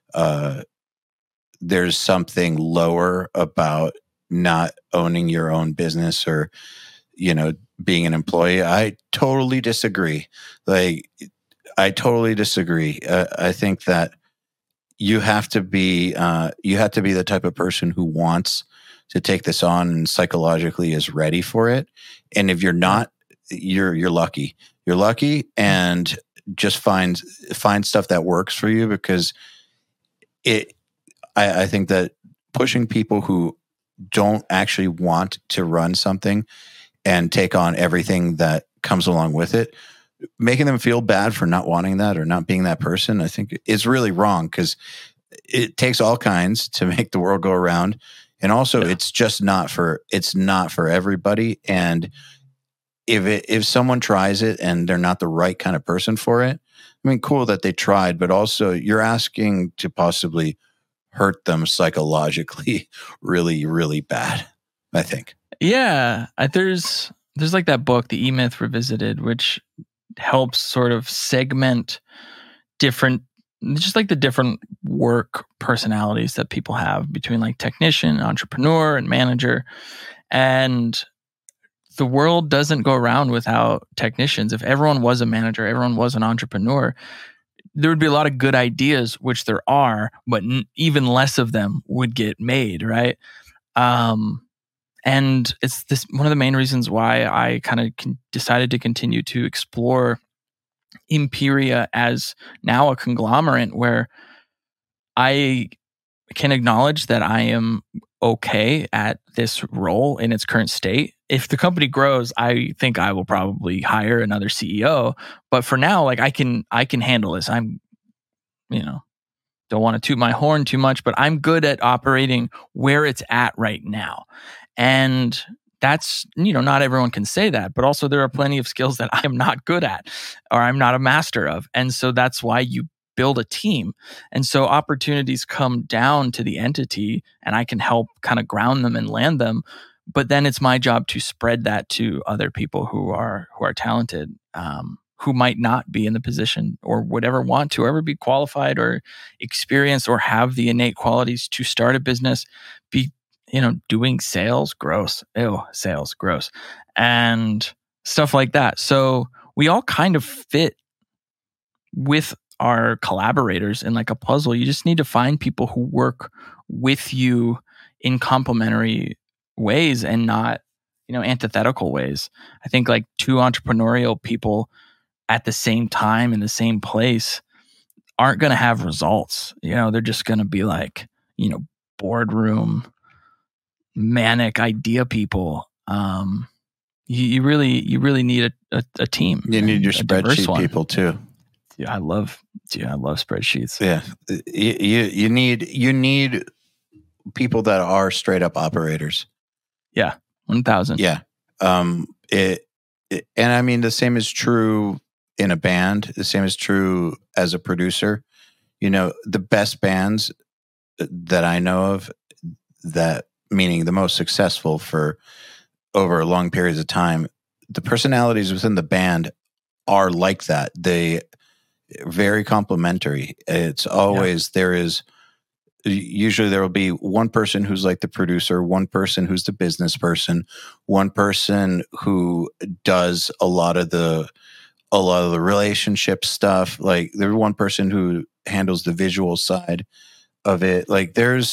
there's something lower about not owning your own business or, being an employee. I totally disagree. I totally disagree. I think that you have to be the type of person who wants to take this on and psychologically is ready for it. And if you're not, you're lucky. You're lucky, and just find stuff that works for you, because I think that pushing people who don't actually want to run something and take on everything that comes along with it, making them feel bad for not wanting that or not being that person, I think is really wrong, because it takes all kinds to make the world go around. And also it's not for everybody. And if someone tries it and they're not the right kind of person for it, I mean, cool that they tried, but also you're asking to possibly hurt them psychologically really, really bad, I think. Yeah. There's like that book, The E-Myth Revisited, which helps sort of segment the different work personalities that people have between like technician, entrepreneur, and manager. And the world doesn't go around without technicians. If everyone was a manager, everyone was an entrepreneur, there would be a lot of good ideas, which there are, but even less of them would get made, right? And it's this one of the main reasons why I kind of decided to continue to explore Imperia as now a conglomerate where I can acknowledge that I am okay at this role in its current state. If the company grows, I think I will probably hire another CEO. But for now, like I can handle this. I'm, don't want to toot my horn too much, but I'm good at operating where it's at right now. And that's, not everyone can say that, but also there are plenty of skills that I am not good at or I'm not a master of. And so that's why you build a team. And so opportunities come down to the entity and I can help kind of ground them and land them. But then it's my job to spread that to other people who are talented, who might not be in the position or would ever want to ever be qualified or experienced or have the innate qualities to start a business, be, doing sales, gross. Ew, sales, gross. And stuff like that. So we all kind of fit with our collaborators in like a puzzle. You just need to find people who work with you in complementary ways and not, antithetical ways. I think like two entrepreneurial people at the same time in the same place aren't going to have results. They're just going to be like, boardroom manic idea people. You really need a team. You need your spreadsheet people too. Yeah, I love spreadsheets. Yeah, you need people that are straight up operators. Yeah, 1,000. Yeah, and I mean the same is true in a band. The same is true as a producer. The best bands that I know of, that meaning the most successful for over long periods of time, the personalities within the band are like that. They very complementary. It's always usually there will be one person who's like the producer, one person who's the business person, one person who does a lot of the relationship stuff. Like there's one person who handles the visual side of it. Like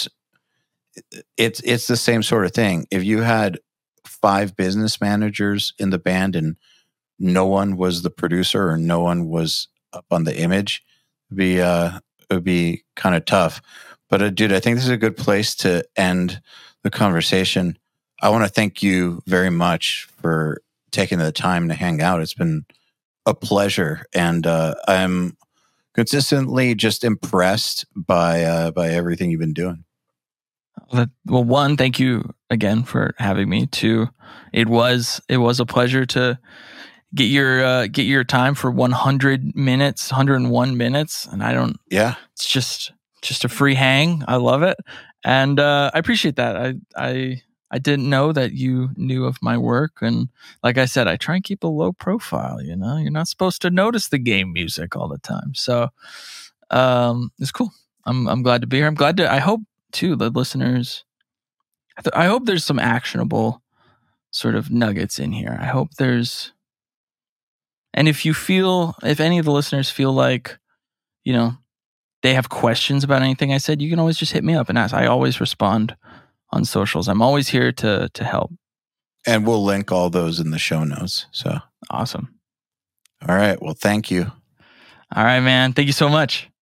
it's the same sort of thing. If you had 5 business managers in the band and no one was the producer or no one was up on the image, it would be kind of tough. But dude, I think this is a good place to end the conversation. I want to thank you very much for taking the time to hang out. It's been a pleasure, and I'm consistently just impressed by everything you've been doing. Well, one, thank you again for having me. Two, it was a pleasure to get your time for 100 minutes, 101 minutes, and it's just a free hang. I love it, and I appreciate that. I didn't know that you knew of my work, and like I said, I try and keep a low profile. You're not supposed to notice the game music all the time, so it's cool. I'm glad to be here. I hope too the listeners. I hope there's some actionable sort of nuggets in here. I hope there's, and if any of the listeners feel like, they have questions about anything I said, you can always just hit me up and ask. I always respond on socials. I'm always here to help. And we'll link all those in the show notes. So awesome. All right. Well, thank you. All right, man. Thank you so much.